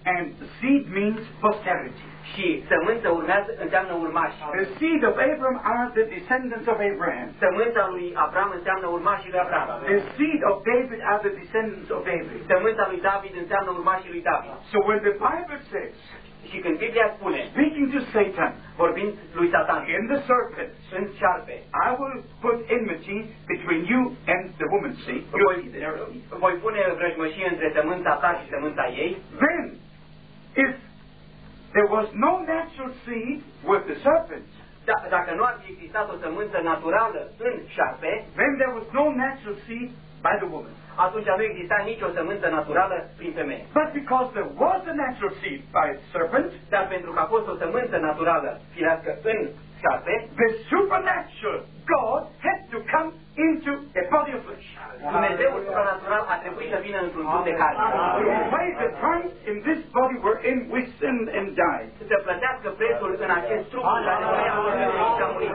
B: And seed means posterity.
A: Și sămânță înseamnă urmași.
B: The seed of Abraham are the descendants of Abraham.
A: Sămânța lui Abraham înseamnă urmașii lui Abraham.
B: The seed of David are the descendants of David.
A: Sămânța lui David înseamnă urmașii lui David.
B: So when the Bible says,
A: Și când Biblia spune,
B: speaking to Satan,
A: vorbind lui Satan,
B: in the serpent,
A: în șarpe,
B: I will put enmity between you and the woman's seed.
A: voi pune vrăjmășie între sămânța ta și sămânța ei.
B: Then, if there was no natural seed with the serpent,
A: Dacă nu ar fi existat o sămânță naturală în șarpe,
B: then there was no natural seed by the woman.
A: atunci nu exista nicio sămânță naturală prin femeie.
B: But because there was a natural seed by the serpent,
A: Dar pentru că a fost o sămânță naturală firească în șarpe,
B: the supernatural God had to come into a body of flesh.
A: Dumnezeul supranatural a trebuit să vină într-un trup de carne.
B: To pay the price in this body wherein we sinned and died.
A: Să plătească prețul în acest trup în care noi am păcătuit și am murit.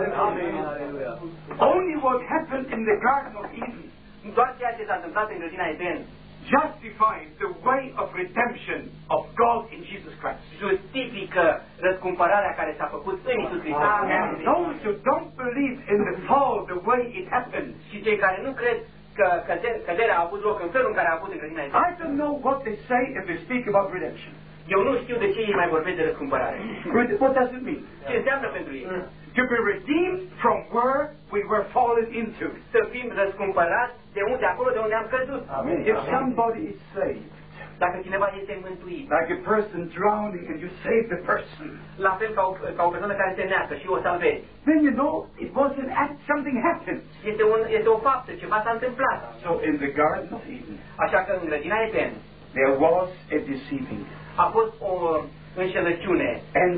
B: Only what happened in the Garden of Eden
A: Doar ceea ce s-a întâmplat în grădina Eden
B: justifies the way of redemption of God in Jesus Christ.
A: justifică răscumpărarea care s-a făcut în Iisus Hristos.
B: And those who don't believe in the fall the way it happened,
A: Și cei care nu cred că căderea a avut loc în felul în care a avut în grădina Eden.
B: I don't know what they say if they speak about redemption.
A: Eu nu știu de ce ei mai vorbesc de răscumpărare.
B: What does it mean?
A: Ce înseamnă pentru ei?
B: To be redeemed from where we were fallen into.
A: Să fim răscumpărați de unde, acolo de unde am căzut.
B: If somebody is saved,
A: Dacă cineva este mântuit,
B: like a person drowning and you save the person,
A: la fel ca o persoană care se neacă și o salvezi,
B: then you know it was an act, something happened.
A: este o faptă, ceva s-a întâmplat.
B: So in the Garden of Eden,
A: Așa că în grădina Eden
B: there was a deceiving.
A: a fost o înșelăciune.
B: And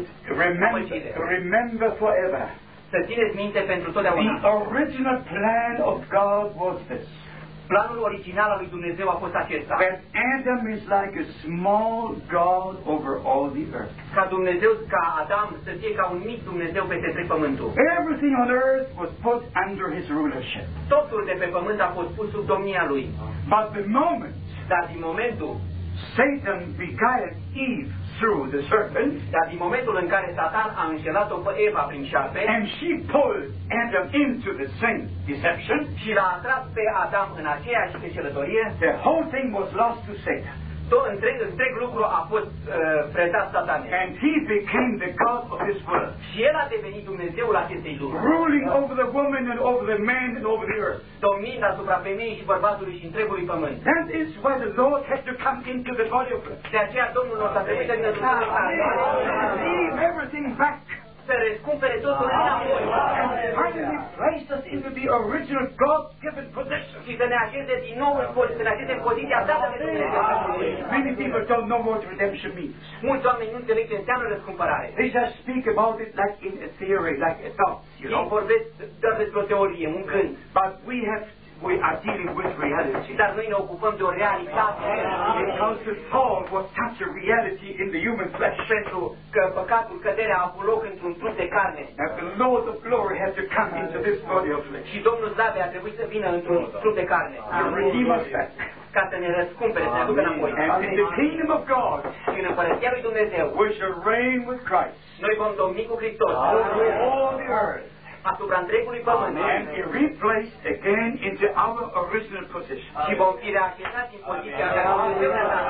B: remember forever,
A: Să țineți minte pentru totdeauna.
B: the original plan of God was this.
A: Planul original al lui Dumnezeu a fost acesta.
B: That Adam is like a small God over all the earth.
A: Ca Dumnezeu, ca Adam să fie ca un mic Dumnezeu peste întreg pământul.
B: Everything on earth was put under his rulership.
A: Totul de pe pământ a fost pus sub domnia lui.
B: But the moment
A: Dar din momentul
B: Satan beguiled Eve through the serpent,
A: din momentul în care Satan a înșelat-o pe Eva prin șarpe
B: and she pulled Adam into the same deception,
A: și l-a atras pe Adam în aceeași înșelătorie,
B: the whole thing was lost to Satan.
A: întreg lucru a fost predat Satanei.
B: And he became the God of this world,
A: Și el a devenit Dumnezeul acestei lumi,
B: ruling over the woman and over the man and over the earth.
A: domnind asupra femeii și bărbatului și întregului pământ.
B: That is why the Lord had to come into the body of flesh.
A: De aceea Domnul nostru a trebuit să vină într-un trup de carne,
B: Leave everything back
A: să răscumpere totul înapoi
B: and finally place us into the original God-given position.
A: și să ne așeze din nou să ne așeze în poziția dată de Dumnezeu.
B: Many people don't know what redemption means.
A: Mulți oameni nu înțeleg ce înseamnă răscumpărare.
B: They just speak about it like in a theory, like a thought, you
A: Ei
B: know.
A: vorbesc doar despre o teorie, un gând.
B: But we are dealing with reality.
A: Dar noi ne ocupăm de o realitate.
B: Because the fall was such a reality in the human flesh.
A: Pentru că păcatul, căderea a avut loc într-un trup de carne.
B: That the Lord of glory had to come into this body of flesh.
A: Și Domnul Slavei a trebuit să vină într-un trup de carne.
B: To redeem us back.
A: Ca să ne răscumpere, să ne aducă înapoi.
B: And in the kingdom of God,
A: Și în împărăția lui Dumnezeu,
B: we shall reign with Christ
A: noi vom domni cu Hristos
B: over all the earth.
A: asupra întregului pământ.
B: And be replaced again into our original position.
A: Și vom fi reașezați în poziția care Dumnezeu ne-a dat.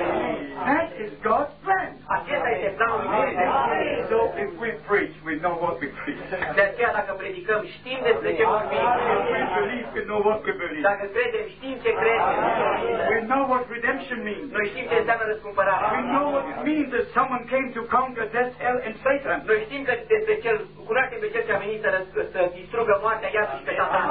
B: That is God's plan.
A: Acesta este planul lui Dumnezeu.
B: So if we preach, we know what we preach.
A: De aceea dacă predicăm, știm despre ce vorbim.
B: If we believe, we know what we believe.
A: Dacă credem, știm ce credem.
B: We know what redemption means.
A: Noi știm ce înseamnă răscumpărarea.
B: We know what it means that someone came to conquer death, hell, and Satan.
A: Noi știm că despre cel, cunoaștem pe cel ce a venit să distrugă moartea, iadul și pe Satan.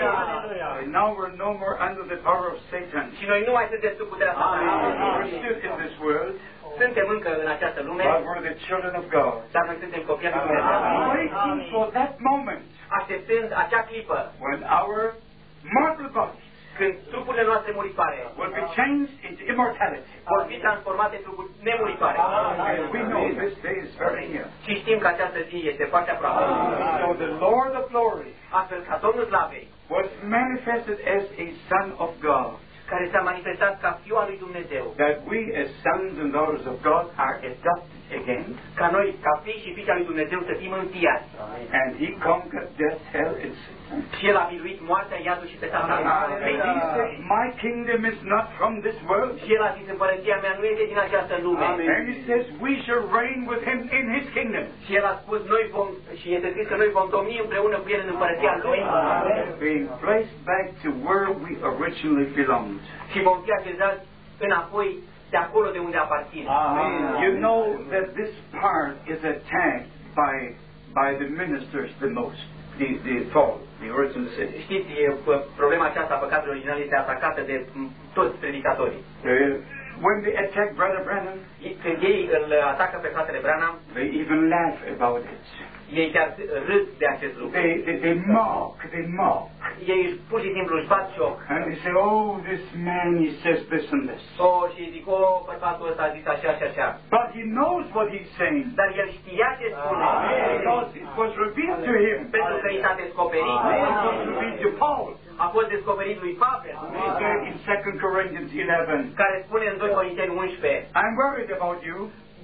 B: And now we're no more under the power of Satan.
A: Și noi nu mai suntem sub puterea Satanului.
B: We're still in this world,
A: Suntem încă în această lume,
B: but we're the children of God.
A: dar noi suntem copii al lui Dumnezeu.
B: Waiting for that moment
A: Așteptând acea clipă
B: when our mortal bodies
A: când trupurile noastre muritoare
B: will be changed into immortality.
A: vor fi transformate în trupuri nemuritoare.
B: And we know this day is very near.
A: Și știm că această zi este foarte aproape.
B: So the Lord of glory
A: Astfel ca Domnul Slavei,
B: was manifested as a Son of God.
A: care s-a manifestat ca Fiul al lui Dumnezeu,
B: that we as sons and daughters of God are adopted again,
A: ca noi, ca fii și fiice al lui Dumnezeu, să fim înfiați.
B: and He conquered death, hell, and sin.
A: Și El a biruit moartea, iadul și pe Satan.
B: And He said, my kingdom is not from this world.
A: Și El a zis, împărăția mea nu este din această lume.
B: And He says, we shall reign with Him in His kingdom.
A: Și El a spus, noi vom, și este scris că noi vom domni împreună cu El în împărăția Lui.
B: Being placed back to where we originally belonged.
A: Și vom fi așezați înapoi de acolo de unde aparține.
B: You know that this part is attacked by the ministers the most. The fall, the original sin.
A: Știți, problema aceasta a păcatului original este atacată de toți predicatorii.
B: When they attack Brother Branham,
A: Când ei îl atacă pe fratele Branham,
B: they even laugh about it.
A: ei chiar râd de acest lucru.
B: They mock.
A: Ei pur și simplu își bat joc.
B: And they say, oh, this man, he says this and this.
A: Și zic, bărbatul ăsta a zis așa și așa.
B: But he knows what he's saying.
A: Dar el știa ce spune.
B: Because it was revealed to him.
A: Pentru că i s-a descoperit.
B: It was revealed to Paul.
A: A fost descoperit lui Pavel.
B: He said in 2 Corinthians 11,
A: Care spune în 2 Corinteni 11.
B: I'm worried about you.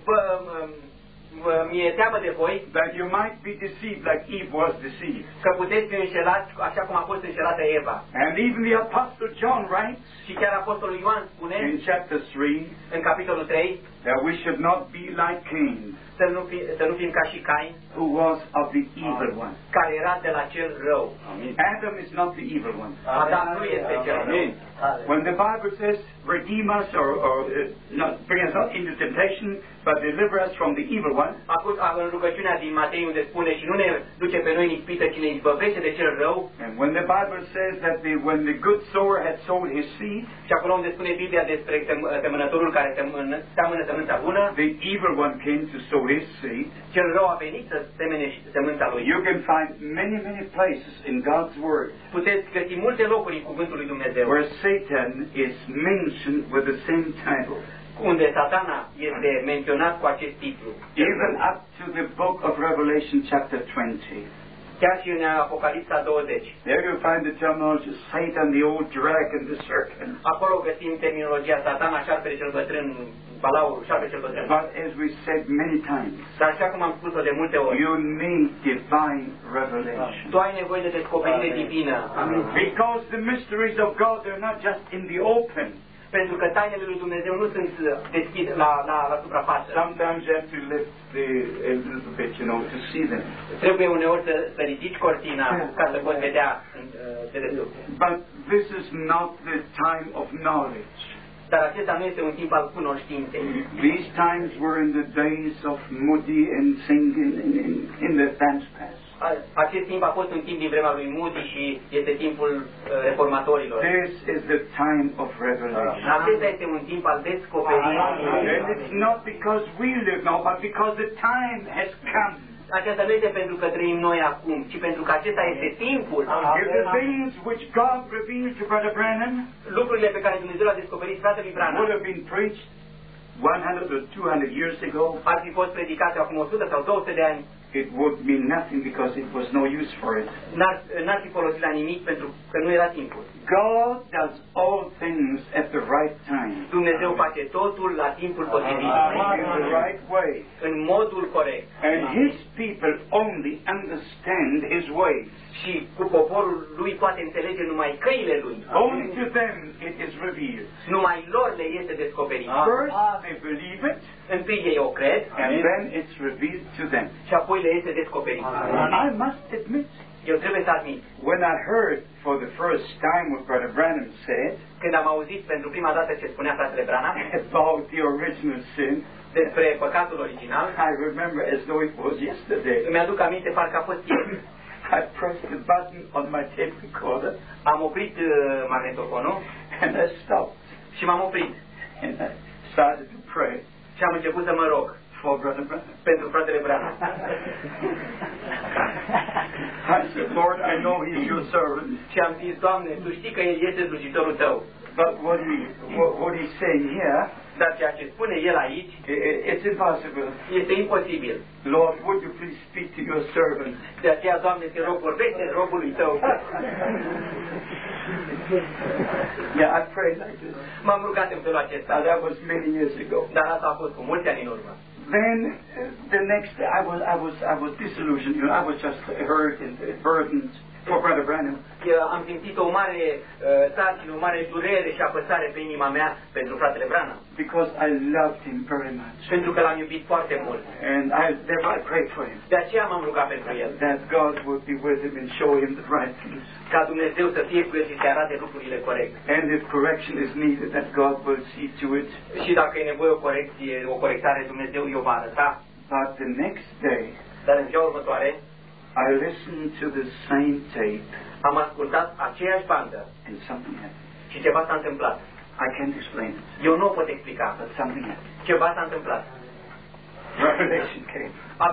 A: Mi-e teamă de voi
B: That you might be deceived like Eve was deceived.
A: că puteți fi înșelați așa cum a fost înșelată Eva.
B: And even the Apostle John writes
A: Și chiar Apostolul Ioan spune
B: in chapter 3
A: în capitolul 3
B: that we should not be like Cain,
A: să nu fim ca și Cain,
B: who was of the evil one.
A: care era de la cel rău.
B: Adam is not the evil one.
A: Adam nu este cel rău.
B: When the Bible says, redeem us or not, bring us not into temptation, but deliver us from the evil one.
A: În rugăciunea din Matei unde spune și nu ne duce pe noi în ispită, ci ne izbăvește de cel rău.
B: And when the Bible says that when the good sower had sown his seed,
A: și acolo unde spune Biblia despre semănătorul care seamănă sămânța bună,
B: the evil one came to sow his seed.
A: Cel rău a venit să semene sămânța lui.
B: You can find many places in God's word.
A: Puteți găsi multe locuri în cuvântul lui Dumnezeu.
B: Where Satan is mentioned with the same title.
A: Unde Satana este menționat cu acest titlu.
B: Even up to the book of Revelation chapter 20.
A: Chiar și în Apocalipsa 20.
B: There you find the terminology Satan, the old dragon, the serpent.
A: Acolo găsim terminologia Satana, șarpele cel bătrân, balaurul, șarpele cel bătrân.
B: But as we said many times,
A: dar așa cum am spus-o de multe ori,
B: you need divine revelation.
A: Tu ai nevoie de descoperire divină.
B: Because the mysteries of God are not just in the open.
A: Pentru că tainele lui Dumnezeu nu sunt deschise la suprafață.
B: Sometimes you have to lift a little bit, to see them.
A: Trebuie uneori să ridici cortina ca să poți vedea de desubt.
B: But this is not the time of knowledge.
A: Dar acesta nu este un timp al cunoștinței.
B: These times were in the days of Moody and Singh in the advanced past.
A: Acest timp a fost un timp din vremea lui Moody și este timpul reformatorilor.
B: This is the time of revelation.
A: Acesta este un timp al descoperirii.
B: And it's not because we live now, but because the time has come.
A: Aceasta nu este pentru că trăim noi acum, ci pentru că acesta este timpul.
B: If the things which God revealed to Brother Branham,
A: lucrurile pe care Dumnezeu le-a descoperit fratelui Branham,
B: would have been preached 100 or 200 years ago,
A: ar fi fost predicate acum 100 sau 200 de ani,
B: it would mean nothing because it was no use for it.
A: N-ar fi folosit la nimic pentru că nu era timpul.
B: God does all things at the right time.
A: Dumnezeu face totul la timpul potrivit.
B: In the right way.
A: În modul corect.
B: And His people only understand His ways.
A: Și cu poporul lui poate înțelege numai căile lui.
B: Only to them it is revealed.
A: Numai lor le este descoperit.
B: First they believe it.
A: Întâi ei o cred.
B: And then it's revealed to them.
A: Și apoi le este descoperit.
B: I must admit,
A: eu trebuie să admit,
B: when I heard for the first time what Brother Branham said,
A: când am auzit pentru prima dată ce spunea fratele Branham
B: about the original sin,
A: despre păcatul original,
B: I remember as though it was yesterday.
A: Îmi aduc aminte parcă a fost ieri.
B: I pressed the button on my tape recorder.
A: Am oprit magnetofonul
B: and I stopped.
A: Și m-am oprit.
B: And I started to pray.
A: Și am început să mă rog
B: for Brother Branham.
A: Pentru fratele Branham.
B: I said, Lord, I know he's your servant.
A: Și am zis, Doamne, Tu știi că el este slujitorul Tău.
B: But what he's saying here,
A: Dar ceea ce spune el aici
B: It's impossible.
A: este imposibil.
B: Lord, would you please speak to your servant?
A: De aceea, Doamne, te rog, vorbește robului tău.
B: Yeah, I prayed like this.
A: M-am rugat în felul acesta.
B: That was many years ago.
A: Dar asta a fost cu mulți ani în urmă.
B: Then the next day I was disillusioned. You know, I was just hurt and burdened for Brother Branham.
A: Am simțit o mare sarcină, o mare durere și apăsare pe inima mea pentru fratele Branham.
B: Because I loved him very much.
A: Pentru că l-am iubit foarte mult.
B: And therefore I prayed for him.
A: De aceea m-am rugat pentru el.
B: That God would be with him and show him the right things.
A: Ca Dumnezeu să fie cu el și să arate lucrurile corecte.
B: And if correction is needed, that God will see to it.
A: Și dacă e nevoie o corectare, Dumnezeu i-o va arăta.
B: But the next day,
A: dar în ziua următoare,
B: I listened to the same tape.
A: Am ascultat aceeași bandă.
B: And something happened.
A: Și ceva s-a întâmplat.
B: I can't explain it.
A: Eu nu o pot explica.
B: But something happened.
A: Ceva s-a întâmplat.
B: Revelation came.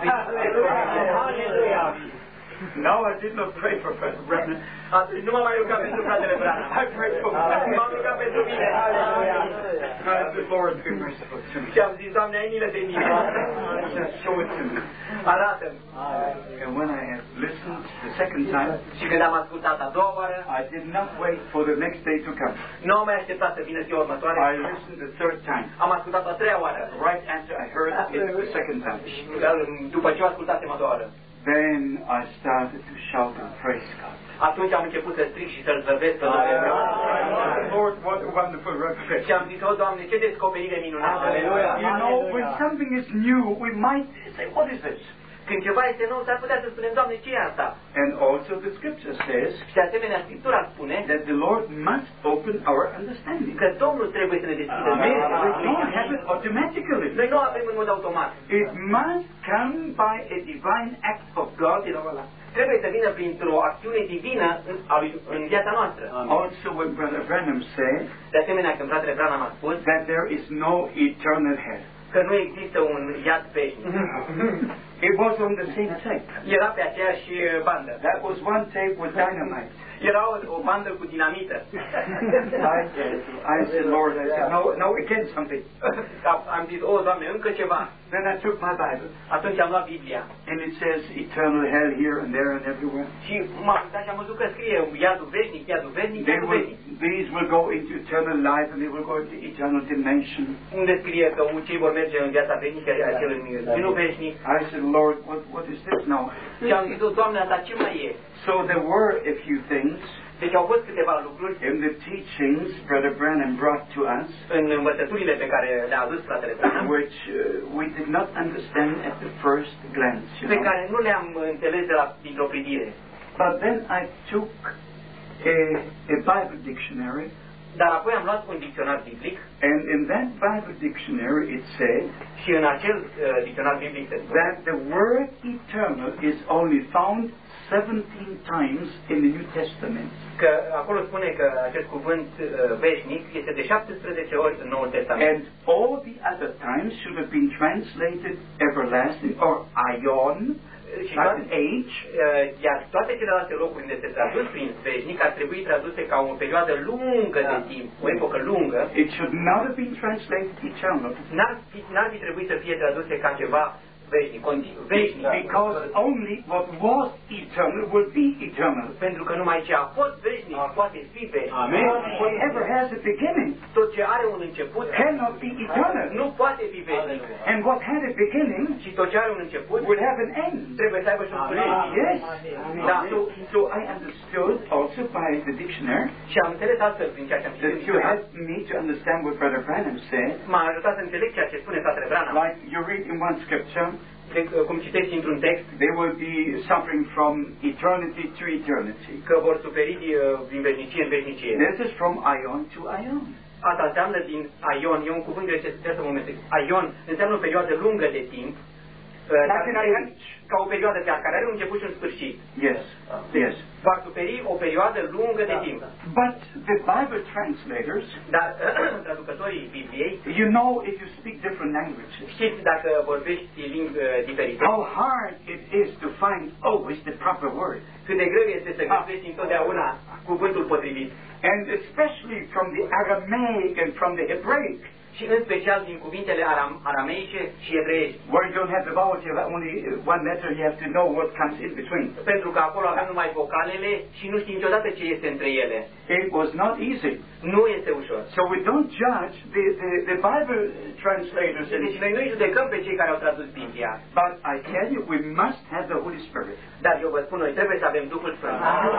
A: Hallelujah.
B: No, I did not pray for Brother Branham.
A: Nu m-am mai rugat pentru fratele Branham.
B: I prayed for
A: M-am rugat pentru mine.
B: God, the Lord be merciful to me.
A: Și am zis, Doamne, ai milă de mine.
B: Just show it to me.
A: Arată-mi.
B: And when I had listened the second time,
A: și când am ascultat a doua oară,
B: I did not wait for the next day to come.
A: Nu am mai așteptat să vină ziua următoare.
B: I listened the third time.
A: Am ascultat a treia oară.
B: Right after I heard it the second time.
A: După ce o ascultasem a doua oară.
B: Then I started to shout and praise God.
A: Atunci am început să strig și să-L slăvesc pe Dumnezeu.
B: Lord, what a wonderful revelation.
A: Și am zis, o Doamne, ce descoperire minunată.
B: You know, when something is new, we might say, what is this?
A: Când ceva este nou, s-ar putea să spunem, Doamne, ce e asta?
B: And also the scripture says
A: și de asemenea Scriptura spune
B: that the Lord must open our understanding.
A: Că Domnul trebuie să ne deschidă.
B: We don't have it automatically.
A: Noi nu avem în mod automat.
B: It must come by a divine act of God in our life.
A: Trebuie să vină printr-o acțiune divină în viața noastră.
B: Also when Brother Branham said
A: de asemenea când fratele Branham a spus
B: that there is no eternal hell.
A: Că nu există un iad veșnic.
B: It was on the same tape.
A: Era pe aceeași bandă.
B: That was one tape with dynamite.
A: Era o bandă cu dinamită.
B: I said, Lord, no, again something.
A: Am zis, Doamne, încă ceva.
B: Then I took my Bible.
A: Atunci am luat Biblia.
B: And it says eternal hell here and there and everywhere.
A: Și m-am uitat și am văzut că scrie iadul veșnic, iadul veșnic, iadul veșnic.
B: These will go into eternal life and they will go into eternal dimension.
A: Unde scrie că cei vor merge în viața veșnică, acel în vinul veșnic.
B: I said, Lord, what is this now?
A: Și am zis, Doamne, asta ce mai e?
B: So there were a few things.
A: Deci au fost câteva lucruri
B: in the teachings Brother Branham brought to us,
A: în învățăturile pe care le-a adus fratele Branham,
B: which we did not understand at the first glance,
A: pe care nu le-am înțeles dintr-o privire.
B: But then I took a Bible dictionary.
A: Dar apoi am luat un dicționar biblic.
B: And in that Bible dictionary it said
A: și în acel dicționar biblic se spune
B: that the word eternal is only found 17 times in the New Testament.
A: Că acolo spune că acest cuvânt veșnic este de 17 ori în Noul Testament.
B: And all the other times should have been translated everlasting or aion, like an age.
A: Iar toate celelalte locuri unde se traduc prin veșnic ar trebui traduse ca o perioadă lungă de timp, o epocă lungă.
B: It should not have been translated eternal.
A: N-ar fi trebuit să fie traduse ca ceva veșnic, veșnic.
B: Because only what was eternal will be eternal.
A: Pentru că numai ce a fost veșnic poate fi veșnic.
B: Amen. Whatever has a beginning,
A: tot ce are un început,
B: cannot be eternal.
A: Nu poate fi veșnic.
B: And what had a beginning,
A: și tot ce are un început,
B: will have an end.
A: Trebuie să aibă și un sfârșit.
B: Yes. Da. So I understood also by the dictionary.
A: Și am înțeles astfel prin ceea ce am citit.
B: You helped me to understand what Brother Branham said.
A: M-a ajutat să înțeleg ceea ce spune fratele Branham.
B: Like you read in one scripture,
A: cum citești într-un text,
B: they will be suffering from eternity to eternity.
A: Că vor suferi din veșnicie în veșnicie.
B: This is from aion to aion.
A: Asta înseamnă din aion, e un cuvânt grecesc, trebuie să mă amestec. Aion înseamnă o perioadă lungă de timp, ca o perioadă care are un început și un sfârșit.
B: Yes. Yes.
A: Va suferi o perioadă lungă de timp.
B: But the Bible translators,
A: dar traducătorii Bibliei,
B: you know, if you speak different languages,
A: știți dacă vorbești limbi diferite,
B: how hard it is to find always the proper word.
A: Cât de greu este să găsești întotdeauna cuvântul potrivit.
B: And especially from the Aramaic and from the Hebraic.
A: și în special din cuvintele arameice și evreiești.
B: Where you don't have the vowels, you have only one letter, you have to know what comes in between.
A: Pentru că acolo avem numai vocalele și nu știm niciodată ce este între ele.
B: It was not easy.
A: Nu este ușor.
B: So we don't judge the Bible translators.
A: Deci noi nu judecăm pe cei care au tradus Biblia.
B: But I tell you, we must have the Holy Spirit.
A: Dar eu vă spun, noi trebuie să avem Duhul Sfânt.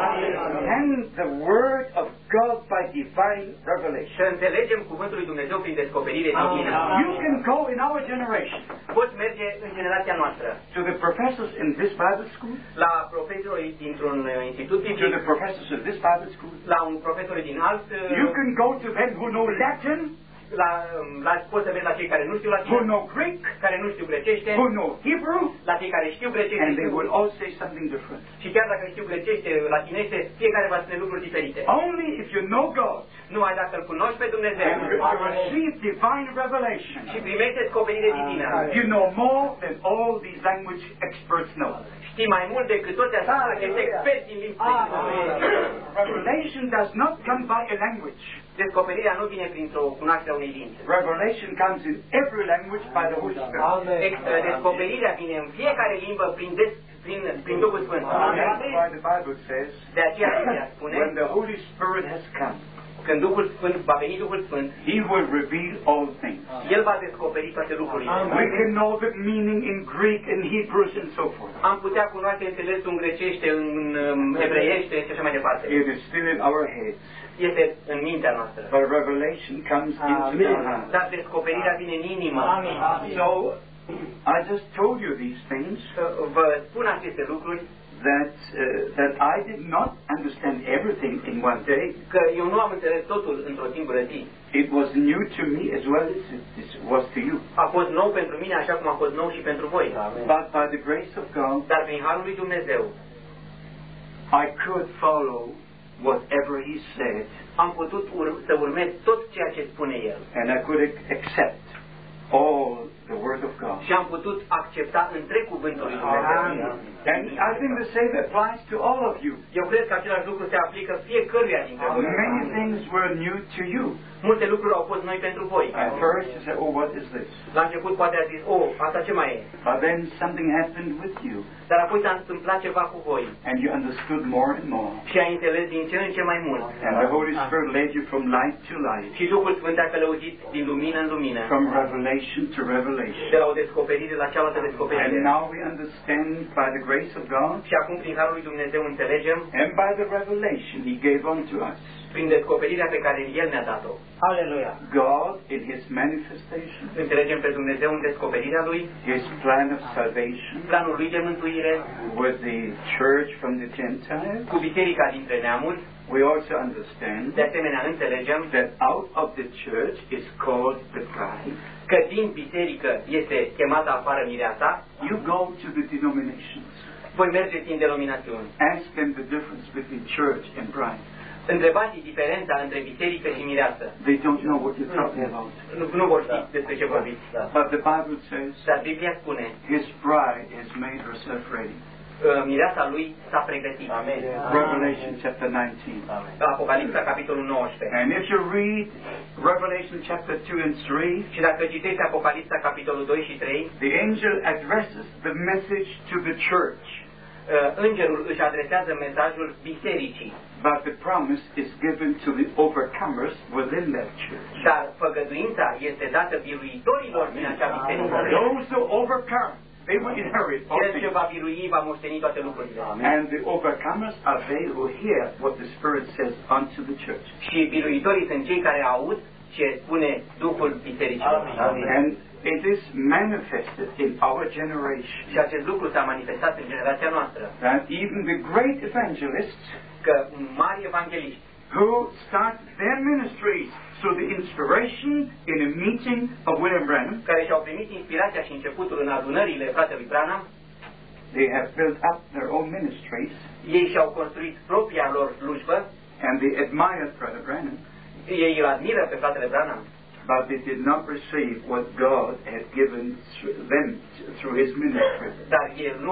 B: And the Word of God by divine revelation.
A: Să înțelegem cuvântul lui Dumnezeu prin descoperire divină.
B: You can go in our generation.
A: Poți merge în generația noastră.
B: To the professors in this Bible school.
A: La profesorii dintr-un institut
B: To
A: biblic.
B: the professors in this Bible school.
A: La un profesor din alt.
B: You can go to them who know Latin.
A: Poți să mergi la cei care nu știu
B: Who
A: latină,
B: know Greek.
A: care nu știu grecește,
B: Who know Hebrew.
A: la cei care știu grecește
B: And they will all say something different.
A: și chiar dacă știu grecește, latinește, fiecare va spune lucruri diferite.
B: Only if you know God.
A: Numai dacă îl cunoști pe Dumnezeu
B: And you receive divine revelation.
A: și primești descoperire divină,
B: You know more than all these language experts know.
A: știi mai mult decât toți acești experți din limbi străine.
B: Revelation does not come by a language.
A: Descoperirea nu vine printr-o cunoaștere a unei limbi.
B: Revelation comes in every language by the Holy Spirit.
A: Descoperirea vine în fiecare limbă prin Duhul Sfânt.
B: That's why the Bible says,
A: De aceea Biblia spune,
B: when the Holy Spirit has come,
A: când Duhul Sfânt va veni Duhul Sfânt,
B: He will reveal all things.
A: El va descoperi toate lucrurile.
B: We can know the meaning in Greek and Hebrews and so forth.
A: Am putea cunoaște înțelesul în grecește, în evreiește și așa mai departe.
B: It is still in our heads.
A: Este în mintea noastră.
B: But revelation comes into our heart.
A: Dar descoperirea vine în inimă.
B: So, I just told you these things
A: Vă spun aceste lucruri
B: that I did not understand everything in one day.
A: că eu nu am înțeles totul într-o singură zi.
B: It was new to me as well as it was to you.
A: A fost nou pentru mine așa cum a fost nou și pentru voi.
B: But by the grace of God,
A: Dar prin harul lui Dumnezeu
B: I could follow whatever He said,
A: am putut să urmez tot ceea ce spune El.
B: and I could accept all the Word of God.
A: Și am putut accepta întreg cuvântul lui Dumnezeu.
B: And I think the same applies to all of you.
A: Eu cred că același lucru se aplică fiecăruia dintre voi.
B: Many things were new to you.
A: Multe lucruri au fost noi pentru voi.
B: At first you said, oh, what is this?
A: La început poate a zis, oh, asta ce mai e?
B: But then something happened with you,
A: Dar apoi s-a întâmplat ceva cu voi.
B: and you understood more and more.
A: Și ai înțeles din ce în ce mai mult.
B: And the Holy Spirit led you from light to light,
A: Și Duhul Sfânt te-a călăuzit din lumină în lumină.
B: from revelation to revelation.
A: De la o descoperire la cealaltă
B: And
A: descoperire.
B: now we understand by the grace of God,
A: Și acum prin harul lui Dumnezeu înțelegem,
B: and by the revelation He gave unto us,
A: prin descoperirea pe care El ne-a dat-o.
C: Hallelujah.
B: God in His manifestation,
A: Înțelegem pe Dumnezeu în descoperirea Lui,
B: His plan of salvation
A: planul Lui de mântuire,
B: with the church from the Gentiles.
A: cu biserica dintre neamuri.
B: We also understand
A: De asemenea, înțelegem
B: that out of the church is called the bride.
A: că din biserică este chemată afară mireasa.
B: You go to the denominations.
A: Voi mergeți în denominațiuni.
B: Ask them the difference between church and bride.
A: Întrebați diferența între biserică și mireasă.
B: They don't know what you're talking about.
A: Nu vor ști despre ce vorbiți.
B: But the Bible says
A: Dar Biblia spune,
B: His bride has made herself ready.
A: mireasa lui s-a pregătit.
C: Amen.
B: Revelation chapter 19.
A: Apocalipsa, capitolul 19.
B: And if you read Revelation chapter 2 and 3,
A: Și dacă citești Apocalipsa, capitolul 2 și 3,
B: the angel addresses the message to the church.
A: îngerul își adresează mesajul bisericii.
B: But the promise is given to the overcomers within that church.
A: Dar făgăduința este dată biruitorilor din acea biserică.
B: Those who overcome, they will inherit all
A: Cel ce
B: things.
A: va birui va moșteni toate lucrurile.
B: And the overcomers are they who hear what the Spirit says unto the church.
A: Și biruitorii sunt cei care aud ce spune Duhul bisericii.
B: And it is manifested in our generation
A: Și acest lucru s-a manifestat în generația noastră.
B: that even the great evangelists
A: Că mari evangeliști
B: who start their ministries through the inspiration in a meeting of William Branham,
A: care și-au primit inspirația și începutul în adunările fratelui Branham,
B: they have built up their own ministries,
A: ei și-au construit propria lor slujbă,
B: and they admired Brother Branham.
A: ei îl admiră pe fratele Branham.
B: but they did not receive what God had given them through His ministry.
A: Dar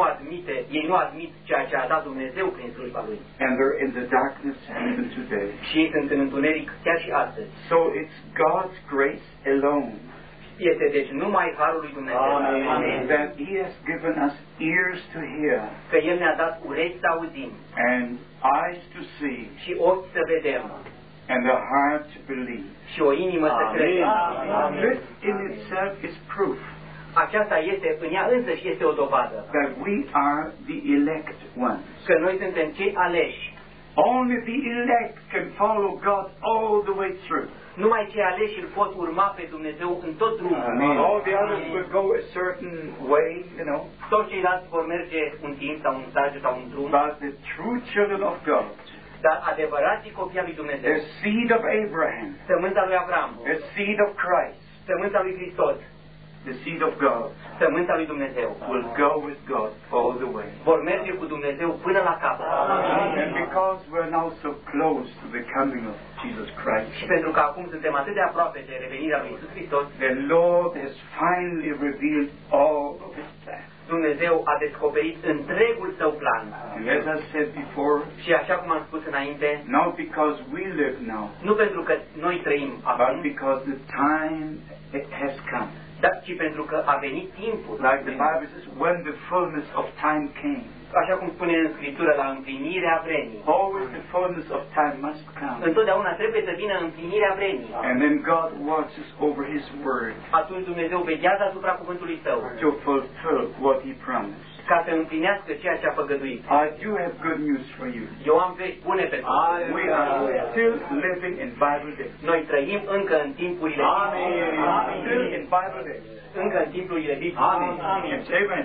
A: ei nu admit ceea ce a dat Dumnezeu prin slujba Lui.
B: And they're in the darkness even today.
A: Și ei sunt în întuneric chiar și astăzi.
B: So it's God's grace alone.
A: Este deci numai harul lui Dumnezeu.
B: Amen. That He has given us ears to hear.
A: Că El ne-a dat urechi să auzim.
B: And eyes to see.
A: Și ochi să vedem.
B: And a heart to believe.
A: Și o inimă să credem.
B: This in itself is proof.
A: Aceasta este, în ea însăși este o dovadă.
B: That we are the elect ones.
A: Că noi suntem cei aleși.
B: Only the elect can follow God all the way through.
A: Numai cei aleși îl pot urma pe Dumnezeu în tot drumul.
B: All the others will go a certain way, you know.
A: Toți ceilalți vor merge un timp sau un stage sau un drum.
B: But the true children of God,
A: dar adevărații copii al lui Dumnezeu,
B: the seed of Abraham,
A: sămânța lui Avram,
B: the seed of Christ,
A: sămânța lui Hristos,
B: the seed of God,
A: sămânța lui Dumnezeu,
B: will go with God all the way.
A: vor merge cu Dumnezeu până la capăt.
B: And because we're now so close to the coming of Jesus Christ,
A: și pentru că acum suntem atât de aproape de revenirea lui Iisus Hristos,
B: the Lord has finally revealed all of His plans.
A: Dumnezeu a descoperit întregul său plan.
B: And as I said before,
A: și așa cum am spus înainte,
B: not because we live now,
A: nu pentru că noi trăim acum,
B: but because the time has come.
A: Dar ci pentru că a venit timpul.
B: Like the Bible says, when the fullness of time came.
A: Așa cum spune în Scriptură, la împlinirea vremii.
B: Always the fullness of time must come.
A: Întotdeauna trebuie să vină împlinirea vremii.
B: And then God watches over His word.
A: Atunci Dumnezeu veghează asupra cuvântului Său.
B: To fulfill what He promised.
A: Ca să împlinească ceea ce a făgăduit.
B: I do have good news for you.
A: Eu am vești bune pentru voi.
B: We are still living in Bible days.
A: Noi trăim încă în timpurile
B: Still in Bible days.
A: Încă în timpurile biblice.
B: Amen. Amen.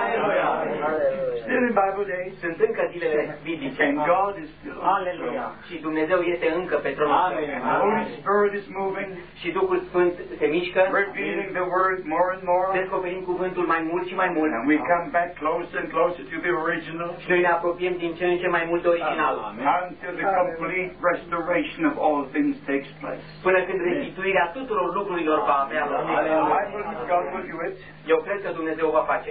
B: Still in Bible days.
A: Sunt încă zilele biblice.
B: And God is still on the throne.
A: Și Dumnezeu este încă pe tronul Său.
B: The Holy Spirit is moving.
A: Și Duhul Sfânt se mișcă.
B: Revealing the Word more and more.
A: Descoperim cuvântul mai mult și mai mult.
B: And we come back closer and closer to the original.
A: Și noi ne apropiem din ce în ce mai mult de original.
B: Until the complete restoration of all things takes place.
A: Până când restituirea tuturor lucrurilor va avea loc.
B: I believe God will do it.
A: Eu cred că Dumnezeu va face.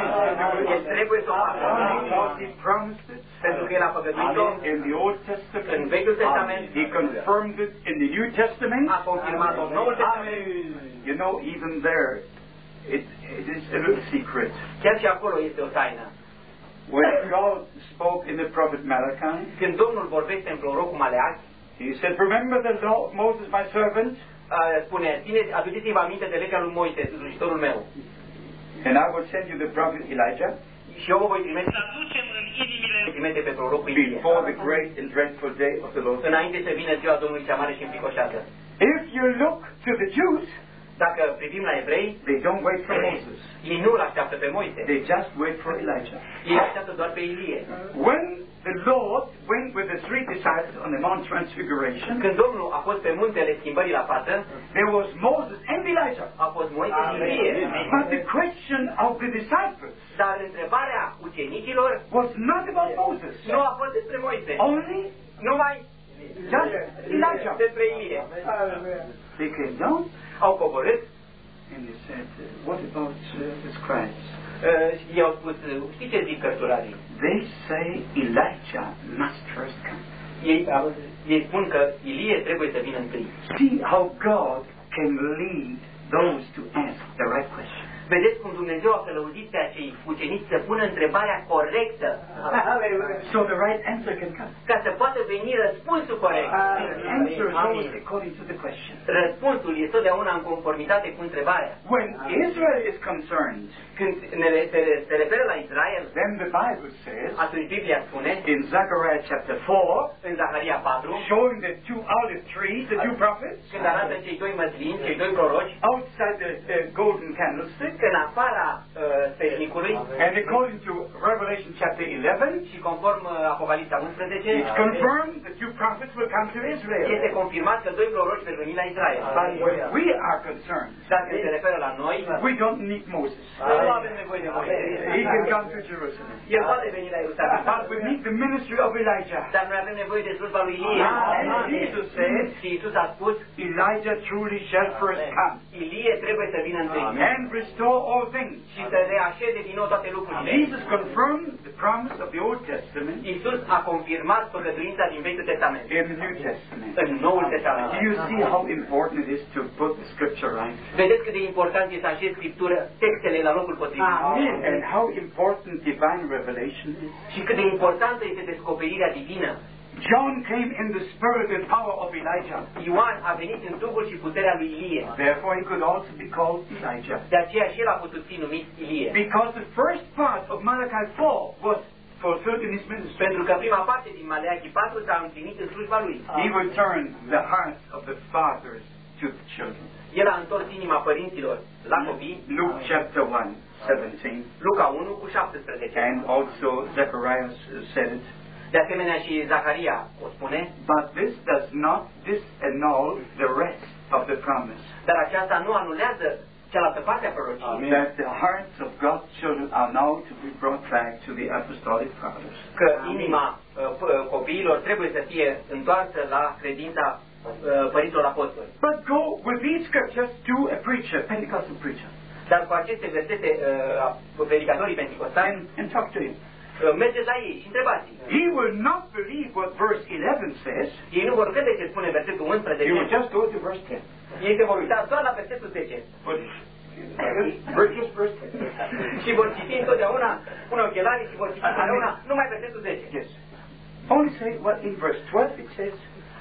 A: El trebuie să o facă.
B: Because He promised it.
A: Pentru că El a făgăduit-o
B: in the Old Testament.
A: În Vechiul Testament.
B: He confirmed it in the New Testament.
A: A confirmat-o în Noul Testament.
B: You know, even there, it is a little secret.
A: Chiar și acolo este o taină.
B: When God spoke in the prophet Malachi,
A: când Domnul vorbește în prorocul Maleachi,
B: He said, "Remember the law of Moses, my servant."
A: Spune, aduceți-vă aminte de legea lui Moise, slujitorul meu.
B: And I will send you the prophet Elijah.
A: Și eu vă voi trimite. Aducem în inimile trimite pe prorocul Ilie.
B: Before the great and dreadful day of the Lord.
A: Înainte să vină ziua Domnului cea mare și înfricoșată.
B: If you look to the Jews,
A: dacă privim la evrei,
B: they don't wait for Moses.
A: Ei nu îl așteaptă pe Moise.
B: They just wait for Elijah.
A: Ei așteaptă doar pe Ilie.
B: When the Lord went with the three disciples on the Mount Transfiguration,
A: când Domnul a fost pe muntele schimbării la față,
B: there was Moses and Elijah.
A: A fost Moise și Ilie.
B: But the question of the disciples,
A: dar întrebarea ucenicilor,
B: was not about Moses.
A: Nu a fost despre Moise.
B: Only
A: numai
B: just Elijah.
A: Despre Ilie.
B: They came down.
A: Au coborât.
B: And they said, what about the scribes?
A: I-au spus, știi ce zic cărturarii?
B: They say Elijah must first come.
A: Ei spun că Ilie trebuie să vină întâi.
B: See how God can lead those to ask the right question.
A: Vedeți cum Dumnezeu a călăuzit pe acei ucenici să pună întrebarea corectă.
B: So the right answer can come.
A: Ca să poată veni răspunsul corect.
B: The answer is always according to the question.
A: Răspunsul este totdeauna în conformitate cu întrebarea.
B: When Israel is concerned,
A: când se referă la Israel,
B: then the Bible says,
A: atunci Biblia spune,
B: in Zechariah chapter 4,
A: în Zaharia 4,
B: showing the two olive trees, the two prophets,
A: când arată cei doi măslini, cei doi proroci,
B: outside the golden candlestick,
A: că în afara sfetnicului,
B: and according to Revelation chapter 11,
A: și conform Apocalipsa 11,
B: it's confirmed that two prophets will come to Israel.
A: este confirmat că doi proroci vor veni la Israel.
B: But when we are concerned,
A: Dar când se referă la noi,
B: we don't need Moses.
A: noi nu avem nevoie de Moise.
B: He can come to Jerusalem.
A: El poate veni la Ierusalim.
B: But we need the ministry of Elijah.
A: Dar noi avem nevoie de slujba lui Ilie.
B: And Jesus said,
A: Și Iisus a spus,
B: Elijah truly shall first come
A: Ilie trebuie să vină întâi
B: and restore all things.
A: și să reașeze din nou toate lucrurile.
B: Jesus confirmed the promise of the Old Testament
A: Iisus a confirmat păcătuința din Vechiul Testament.
B: in the New Testament.
A: În Noul Testament.
B: Do you see how important it is to put the scripture right?
A: Vedeți cât de important este să așezi Scriptură, textele la locul potrivit.
B: And how important divine revelation is.
A: Și cât de importantă este descoperirea divină.
B: John came in the spirit and power of Elijah.
A: Ioan a venit în duhul și puterea lui Ilie.
B: Therefore he could also be called Elijah.
A: De aceea și el a putut fi numit Ilie.
B: Because the first part of Malachi 4 was fulfilled in his ministry.
A: Pentru că prima parte din Maleachi 4 s-a împlinit în slujba lui.
B: He would turn the hearts of the fathers to the children.
A: El a întors inima părinților la copii.
B: Luke chapter 1, 17.
A: Luca 1 cu 17.
B: And also Zechariah said it.
A: De asemenea și Zaharia o spune.
B: But this does not disannul the rest of the promise.
A: Dar aceasta nu anulează cealaltă parte a prorociei.
B: That the hearts of God's children are now to be brought back to the apostolic fathers.
A: Că inima copiilor trebuie să fie întoarsă la credința părinților apostoli.
B: But go with these scriptures to a preacher, Pentecostal preacher.
A: Dar cu aceste versete predicatorii penticostali
B: And talk to him.
A: Mergeți la ei și întrebați-i.
B: He will not believe what verse 11 says.
A: Ei nu vor crede ce spune versetul 11.
B: He will just go to verse 10.
A: Ei se vor uita doar la versetul 10.
B: Verse 10.
A: Și vor citi întotdeauna, pune ochelarii și vor citi întotdeauna numai versetul 10.
B: Yes. Only say what in verse 12 it says.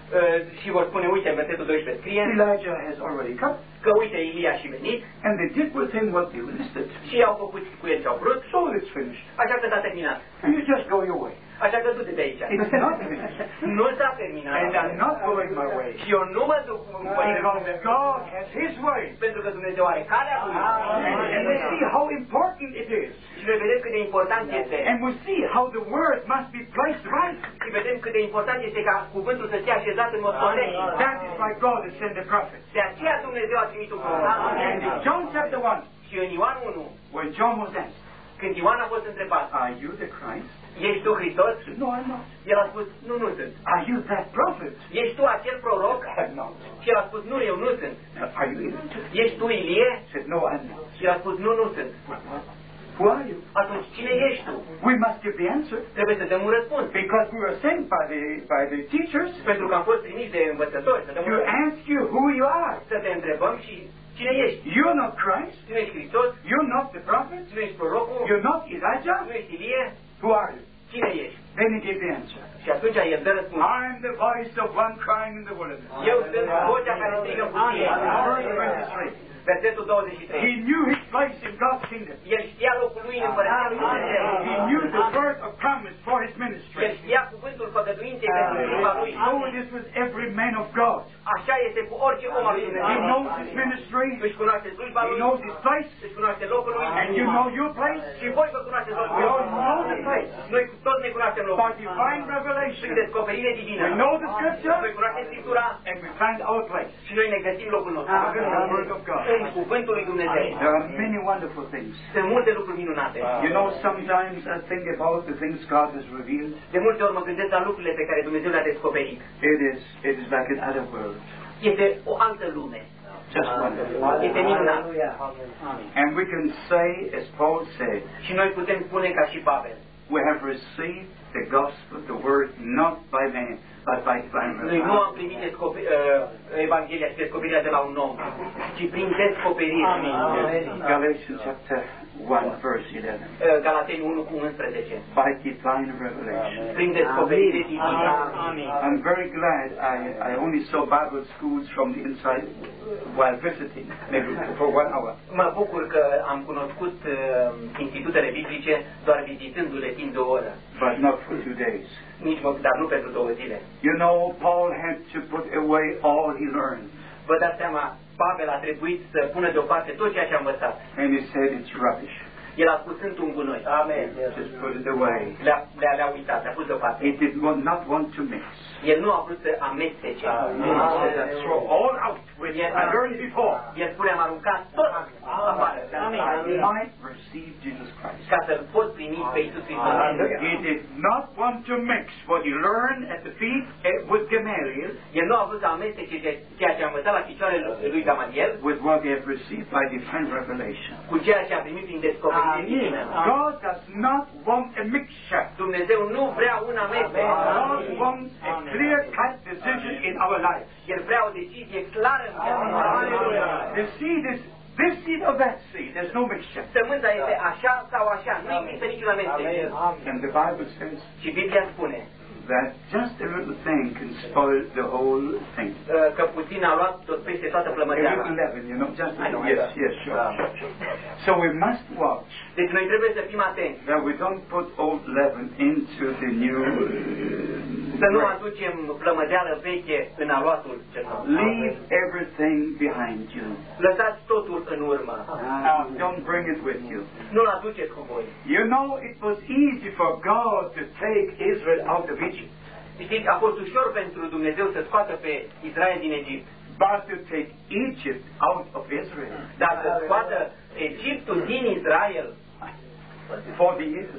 A: Și vor spune, uite, în versetul 12 scrie
B: Elijah has already come.
A: Că uite, Ilie a și venit.
B: And they did with him what they listed.
A: Și au făcut cu el ce au vrut.
B: So it's finished.
A: Așa că s-a terminat.
B: You just go your way.
A: Așa că du-te de aici.
B: It's not finished.
A: Nu s-a terminat.
B: And I'm not going my way.
A: Și eu nu mă duc cu
B: Because God has His way.
A: pentru că Dumnezeu are calea lui.
B: And we see how important it is.
A: Și noi vedem cât de important este.
B: And we see how the word must be placed right.
A: Și vedem cât de important este ca cuvântul să fie așezat în mod corect.
B: That is why God has sent the prophet.
A: De aceea Dumnezeu a trimis un proroc.
B: And in John chapter 1,
A: Și în Ioan 1,
B: when John was asked,
A: când Ioan a fost întrebat,
B: are you the Christ?
A: ești tu Hristos?
B: He said, no, I'm not.
A: El a spus, nu, nu sunt.
B: Are you that prophet?
A: Ești tu acel proroc?
B: I'm not.
A: Și el a spus, nu, eu nu sunt.
B: Are you Elijah?
A: Ești tu Ilie?
B: He said, no, I'm not.
A: Și el a spus, nu, nu sunt.
B: Who are you?
A: Atunci, cine ești tu?
B: We must give the answer.
A: Trebuie să dăm un răspuns.
B: Because we were sent by the teachers
A: Pentru că am fost trimiși de învățători să dăm un
B: to
A: răspuns.
B: ask you who you are.
A: Să te întrebăm și cine ești?
B: You're not Christ.
A: Tu ești Hristos?
B: You're not the prophet.
A: Tu ești prorocul?
B: You're not Elijah.
A: Tu ești Ilie?
B: Who are you?
A: Cine ești?
B: Then he gave the answer.
A: Și atunci el dă răspuns.
B: I'm the voice of one crying in the wilderness.
A: Eu sunt vocea care strigă în pustie.
B: Verse 23.
A: Versetul 23.
B: He knew his place in God's kingdom.
A: El știa locul lui în împărăția lui Dumnezeu.
B: He knew the word of promise for his
A: El
B: ministry.
A: știa cuvântul făgăduinței pentru slujba lui.
B: So it is with every man of God.
A: Așa este cu orice om al lui
B: He
A: Dumnezeu.
B: knows his ministry.
A: Își cunoaște slujba
B: He
A: lui.
B: knows his place.
A: Își cunoaște locul lui.
B: And you know your place.
A: Și voi vă cunoașteți locul
B: We
A: lui.
B: all know the place.
A: Noi toți ne cunoaștem locul.
B: By divine
A: Prin
B: revelation.
A: descoperire divină.
B: We know the scripture.
A: Noi cunoaștem Scriptura
B: And we find our place.
A: și noi ne găsim locul nostru.
B: In the word of God.
A: În cuvântul lui Dumnezeu.
B: There are many wonderful things.
A: Sunt multe lucruri minunate.
B: You know, sometimes I think about the things God has revealed.
A: De multe ori mă gândesc la lucrurile pe care Dumnezeu le-a descoperit.
B: It is like another world.
A: Este o altă lume.
B: Just wonderful.
A: Este minunat.
B: And we can say, as Paul said,
A: Și noi putem spune ca și Pavel.
B: we have received the gospel, the word, not by man, but by divine
A: Noi nu am
B: revelation.
A: primit Evanghelia și descoperirea de la un om, ci prin descoperire.
B: Galatians chapter 1, verse 11.
A: Galateni 1 cu 11.
B: By divine revelation.
A: Prin descoperire divină.
B: I'm very glad I only saw Bible schools from the inside while visiting, maybe for 1 hour.
A: Mă bucur că am cunoscut institutele biblice doar vizitându-le timp de o oră.
B: But not for 2 days.
A: Dar nu pentru 2 zile.
B: You know, Paul had to put away all he learned.
A: vă dați seama, Pavel a trebuit să pună deoparte tot ceea ce a învățat.
B: And he said it's rubbish.
A: El a spus, sunt un gunoi.
C: Amen.
B: Just put it away.
A: Le-a uitat, le-a pus deoparte.
B: He did not want to mix.
A: El nu a vrut să amestece.
B: Throw all out with I learned before.
A: El spune, am aruncat tot afară.
B: I might receive Jesus Christ.
A: Ca să-L pot primi pe Iisus Hristos.
B: He did not want to mix what he learned at the feet with Gamaliel.
A: El nu a vrut să amestece ceea ce a învățat la picioarele lui Gamaliel
B: with what he had received by divine revelation.
A: cu ceea ce a primit prin descoperire divină.
B: God does not want a mixture.
A: Dumnezeu nu vrea un amestec.
B: God wants a clear-cut decision in our lives.
A: El vrea o decizie clară în viața noastră.
B: The seed is this seed or that seed. There's no mixture.
A: Sămânța este așa sau așa, nu există niciun amestec.
B: And the Bible says
A: Și Biblia spune
B: that just a little thing can spoil the whole thing.
A: Că puțin a luat tot peste toată
B: A
A: plămădeala.
B: little leaven, you know, just a little. Yes, sure. So we must watch
A: Deci noi trebuie să fim atenți.
B: that we don't put old leaven into the new
A: Să nu
B: bread.
A: aducem plămădeală veche în aluatul cel nou.
B: Leave everything behind you.
A: Lăsați totul în urmă.
B: Don't bring it with you.
A: Nu-l aduceți cu voi.
B: You know, it was easy for God to take Israel out of Egypt,
A: Știți, a fost ușor pentru Dumnezeu să scoată pe Israel din Egipt.
B: but to take Egypt out of Israel.
A: Dar să scoată Egiptul din Israel
B: 40 years.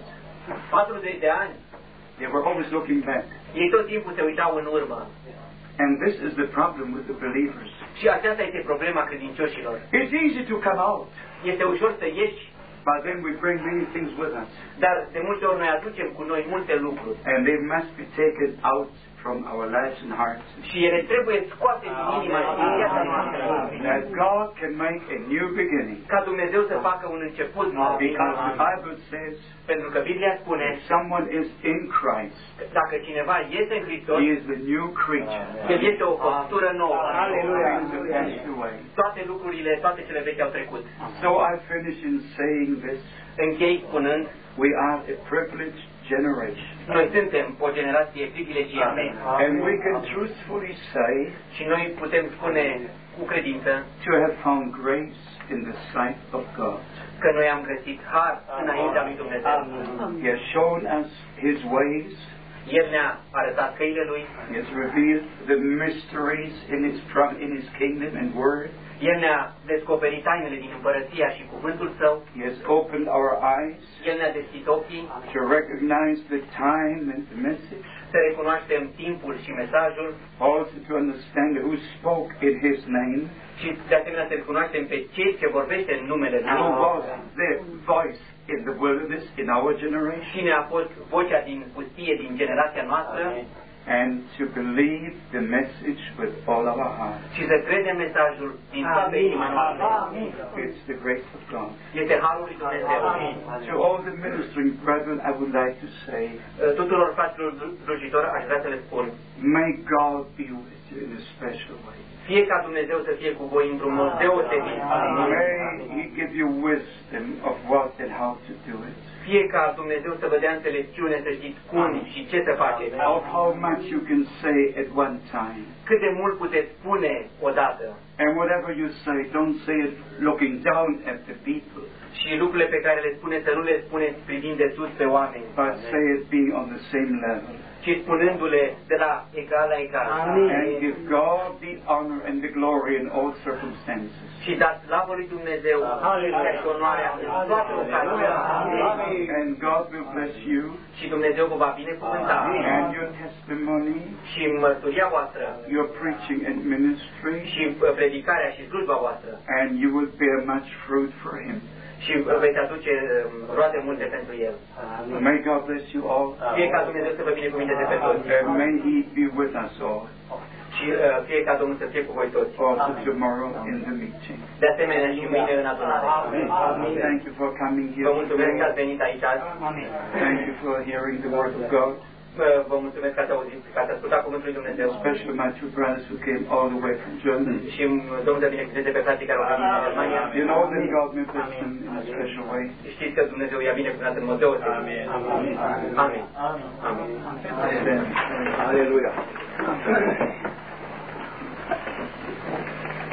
A: 40 de ani,
B: They were always looking back.
A: ei tot timpul se uitau în urmă.
B: And this is the problem with the believers.
A: Și aceasta este problema credincioșilor.
B: It's easy to come out,
A: Este ușor să ieși,
B: but then we bring many things with us.
A: dar de multe ori noi aducem cu noi multe lucruri.
B: And they must be taken out from our lives and hearts.
A: Și ele trebuie scoase din inima și din viața noastră.
B: That God can make a new beginning.
A: Ca Dumnezeu să facă un început nou.
B: Because the Bible says,
A: Pentru că Biblia spune,
B: if someone is in Christ,
A: că dacă cineva este în Hristos,
B: he is the new creature.
A: el este o făptură nouă.
B: Things have passed away.
A: Toate lucrurile, toate cele vechi au trecut.
B: So I finish in saying this.
A: Închei spunând,
B: We are a privileged generation.
A: noi suntem o generație privilegiată.
B: And we can truthfully say
A: Și noi putem spune cu credință
B: to have found grace in the sight of God.
A: că noi am găsit har înaintea lui Dumnezeu.
B: He has shown us His ways.
A: El ne-a arătat căile lui,
B: He has revealed the mysteries in His kingdom and Word.
A: El ne-a descoperit tainele din împărăția și cuvântul Său,
B: He has opened our eyes
A: El ne-a deschis ochii
B: to recognize the time and the message.
A: să recunoaștem timpul și mesajul
B: Also to understand who spoke in His name.
A: și de asemenea să recunoaștem pe cei ce vorbește în numele
B: Who
A: Lui.
B: was the voice in the wilderness in our generation.
A: Cine a fost vocea din pustie din generația noastră
B: And to believe the message with all our heart.
A: și să credem mesajul din toată inima noastră.
B: It's the grace of God.
A: Este harul lui Dumnezeu.
B: To all the ministering brethren, I would like to say,
A: Tuturor fraților slujitori aș vrea să le spun,
B: may God be with you in a special way.
A: fie ca Dumnezeu să fie cu voi într-un mod deosebit.
B: May He give you wisdom of what and how to do it.
A: Fie ca Dumnezeu să vă dea înțelepciune să știți cum și ce să faceți.
B: Of how much you can say at one time.
A: Cât de mult puteți spune odată.
B: And whatever you say, don't say it looking down at the people,
A: Și lucrurile pe care le spuneți să nu le spuneți privind de sus pe oameni,
B: but say it being on the same level.
A: ci spunându-le de la egal la egal.
B: And give God the honor and the glory in all circumstances.
A: Și dați slavă lui Dumnezeu și onoarea în toate ocazioanele.
B: And God will bless you
A: Și Dumnezeu vă va binecuvânta.
B: and your testimony,
A: Și mărturia voastră
B: your preaching and ministry,
A: și predicarea și slujba voastră.
B: and you will bear much fruit for Him.
A: Și veți aduce roade multe pentru El.
B: May God bless you all,
A: Fie ca Dumnezeu să vă binecuvinteze pe toți.
B: and may He be with us all.
A: Și fie ca Domnul să fie cu voi toți.
B: Also tomorrow in the meeting.
A: De asemenea și mâine în adunare.
B: Thank you for coming
A: Vă
B: here
A: mulțumesc că ați
B: today.
A: venit aici azi.
B: Thank you for hearing the word of God.
A: Vă mulțumesc că ați auzit, că ați ascultat cuvântul lui Dumnezeu.
B: Especially my two brothers who came all the way from Germany.
A: Și Domnul să binecuvânteze pe frații care au venit din Germania.
B: You know that God may bless them in a special way.
A: Știți că Dumnezeu i-a binecuvântat în mod deosebit. Amin. Amin. Amin.
B: Hallelujah.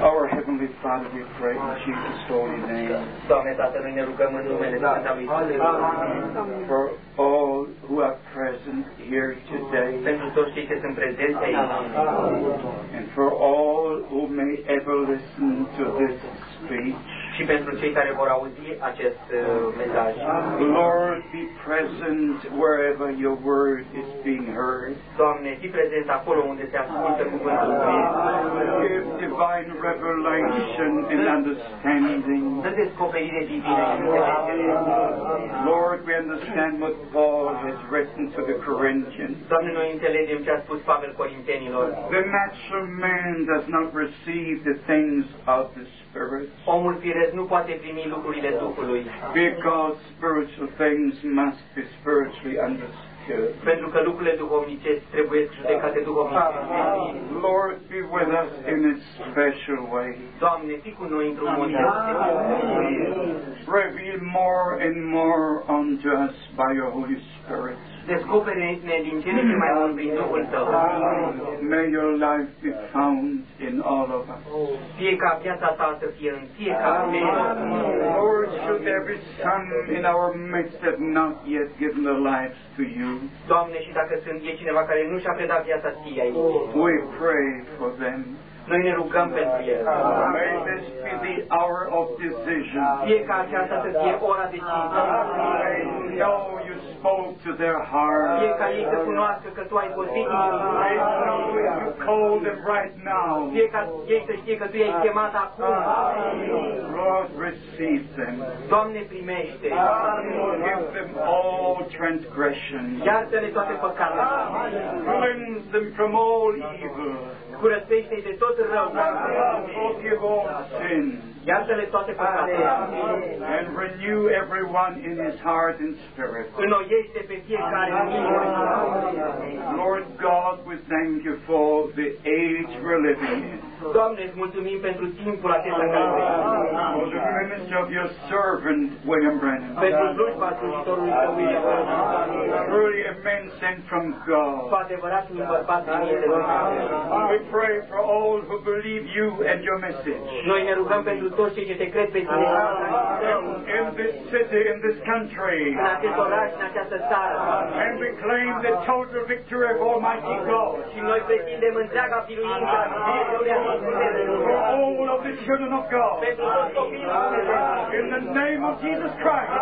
B: Our Heavenly Father, we pray in Jesus' holy name.
A: Doamne, Tatăl, noi ne rugăm în numele Sfânta lui
B: For all who are present here today,
A: pentru toți cei ce sunt prezenți aici
B: and for all who may ever listen to this speech.
A: și pentru cei care vor auzi acest mesaj.
B: Lord, be present wherever your word is being heard.
A: Doamne, fii prezent acolo unde se ascultă cuvântul Tău.
B: Give divine revelation and understanding.
A: Dă descoperire divină și înțelegere.
B: Lord, we understand what Paul has written to the Corinthians.
A: Doamne, noi înțelegem ce a spus Pavel Corintenilor.
B: The natural man does not receive the things of the Spirit,
A: Omul firesc nu poate primi lucrurile Duhului,
B: because spiritual things must be spiritually understood.
A: pentru că lucrurile duhovnicești trebuie judecate duhovnicește.
B: Lord, be with us in a special way.
A: Doamne, fii cu noi într-un mod deosebit.
B: Reveal more and more unto us by your Holy Spirit.
A: Descopere-ne din ce în ce mai mult prin Duhul Tău.
B: May your life be found in all of us.
A: Fie ca viața Ta să fie în fiecare membru.
B: Lord, should there be some in our midst that have not yet given their lives to you,
A: Doamne, și dacă e cineva care nu și-a predat viața Ție aici,
B: we pray for them.
A: noi ne rugăm pentru el.
B: May this be the hour of decision.
A: Fie ca aceasta să fie ora deciziei.
B: They know you spoke to their heart.
A: Fie ca ei să cunoască că Tu ai vorbit
B: They
A: inimii.
B: know you called them right now.
A: Fie ca ei să știe că Tu i-ai chemat acum.
B: Lord, receive them.
A: Doamne, primește.
B: Give them all transgression.
A: Iartă-le toate păcatele.
B: Cleanse them from all evil.
A: Curățește-i de tot rău.
B: Forgive all sin.
A: Iartă-le toate păcatele.
B: And renew everyone in his heart and spirit.
A: Înnoiește pe fiecare în inimă.
B: Lord God, we thank you for the age we're living in.
A: Doamne, îți mulțumim pentru timpul acesta care trăim.
B: For the ministry of your servant, William Branham.
A: Pentru slujba slujitorului Tău, William Branham.
B: Truly a man sent from God.
A: Cu adevărat un bărbat trimis de Dumnezeu.
B: We pray for all who believe you and your message.
A: Noi ne rugăm pentru toți cei ce te cred pe Tine.
B: In this city, in this country.
A: În acest oraș, în această țară.
B: And we claim the total victory of Almighty God.
A: Și noi pretindem întreaga biruință a Dumnezeului
B: For all of the children of God.
A: pentru toți copiii lui Dumnezeu.
B: In the name of Jesus Christ.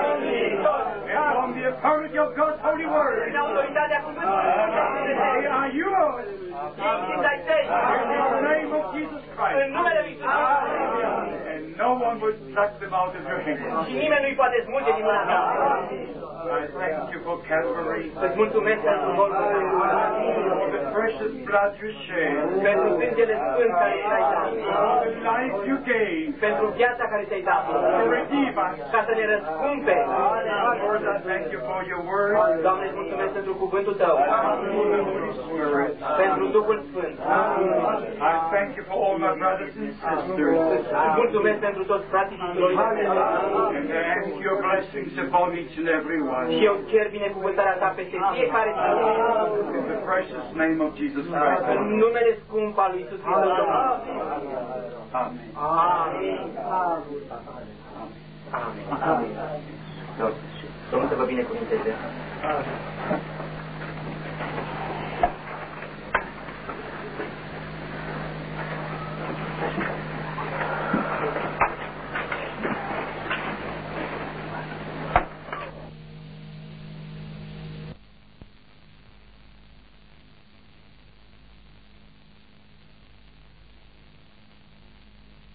B: And on the authority of God's holy word.
A: În autoritatea cuvântului Dumnezeu.
B: They are yours.
A: Ei sunt ai Tăi.
B: In the name of Jesus
A: În
B: Christ.
A: numele Lui Iisus.
B: And no one would pluck them out of your hand.
A: Și nimeni nu-i poate smulge din mâna Ta.
B: I thank you for Calvary.
A: Îți mulțumesc pentru Golgota.
B: For the precious blood you shed.
A: Pentru sângele sfânt care Ți-ai dat.
B: For the life you gave.
A: Pentru viața care Ți-ai dat.
B: To redeem us.
A: Ca să ne răscumperi.
B: Lord, I thank you for your word.
A: Doamne, îți mulțumesc pentru cuvântul Tău.
B: For the Holy Spirit.
A: Pentru Duhul Sfânt.
B: I thank you for all my brothers and sisters.
A: Îți mulțumesc pentru toți frații și surorile mele.
B: And I ask your blessings upon each and every one.
A: Și eu cer binecuvântarea Ta peste fiecare dintre ei.
B: In the precious name of Jesus Christ.
A: În numele scump al lui Iisus Hristos.
B: Amen.
A: Amin. Amin. Domnul să vă binecuvânteze.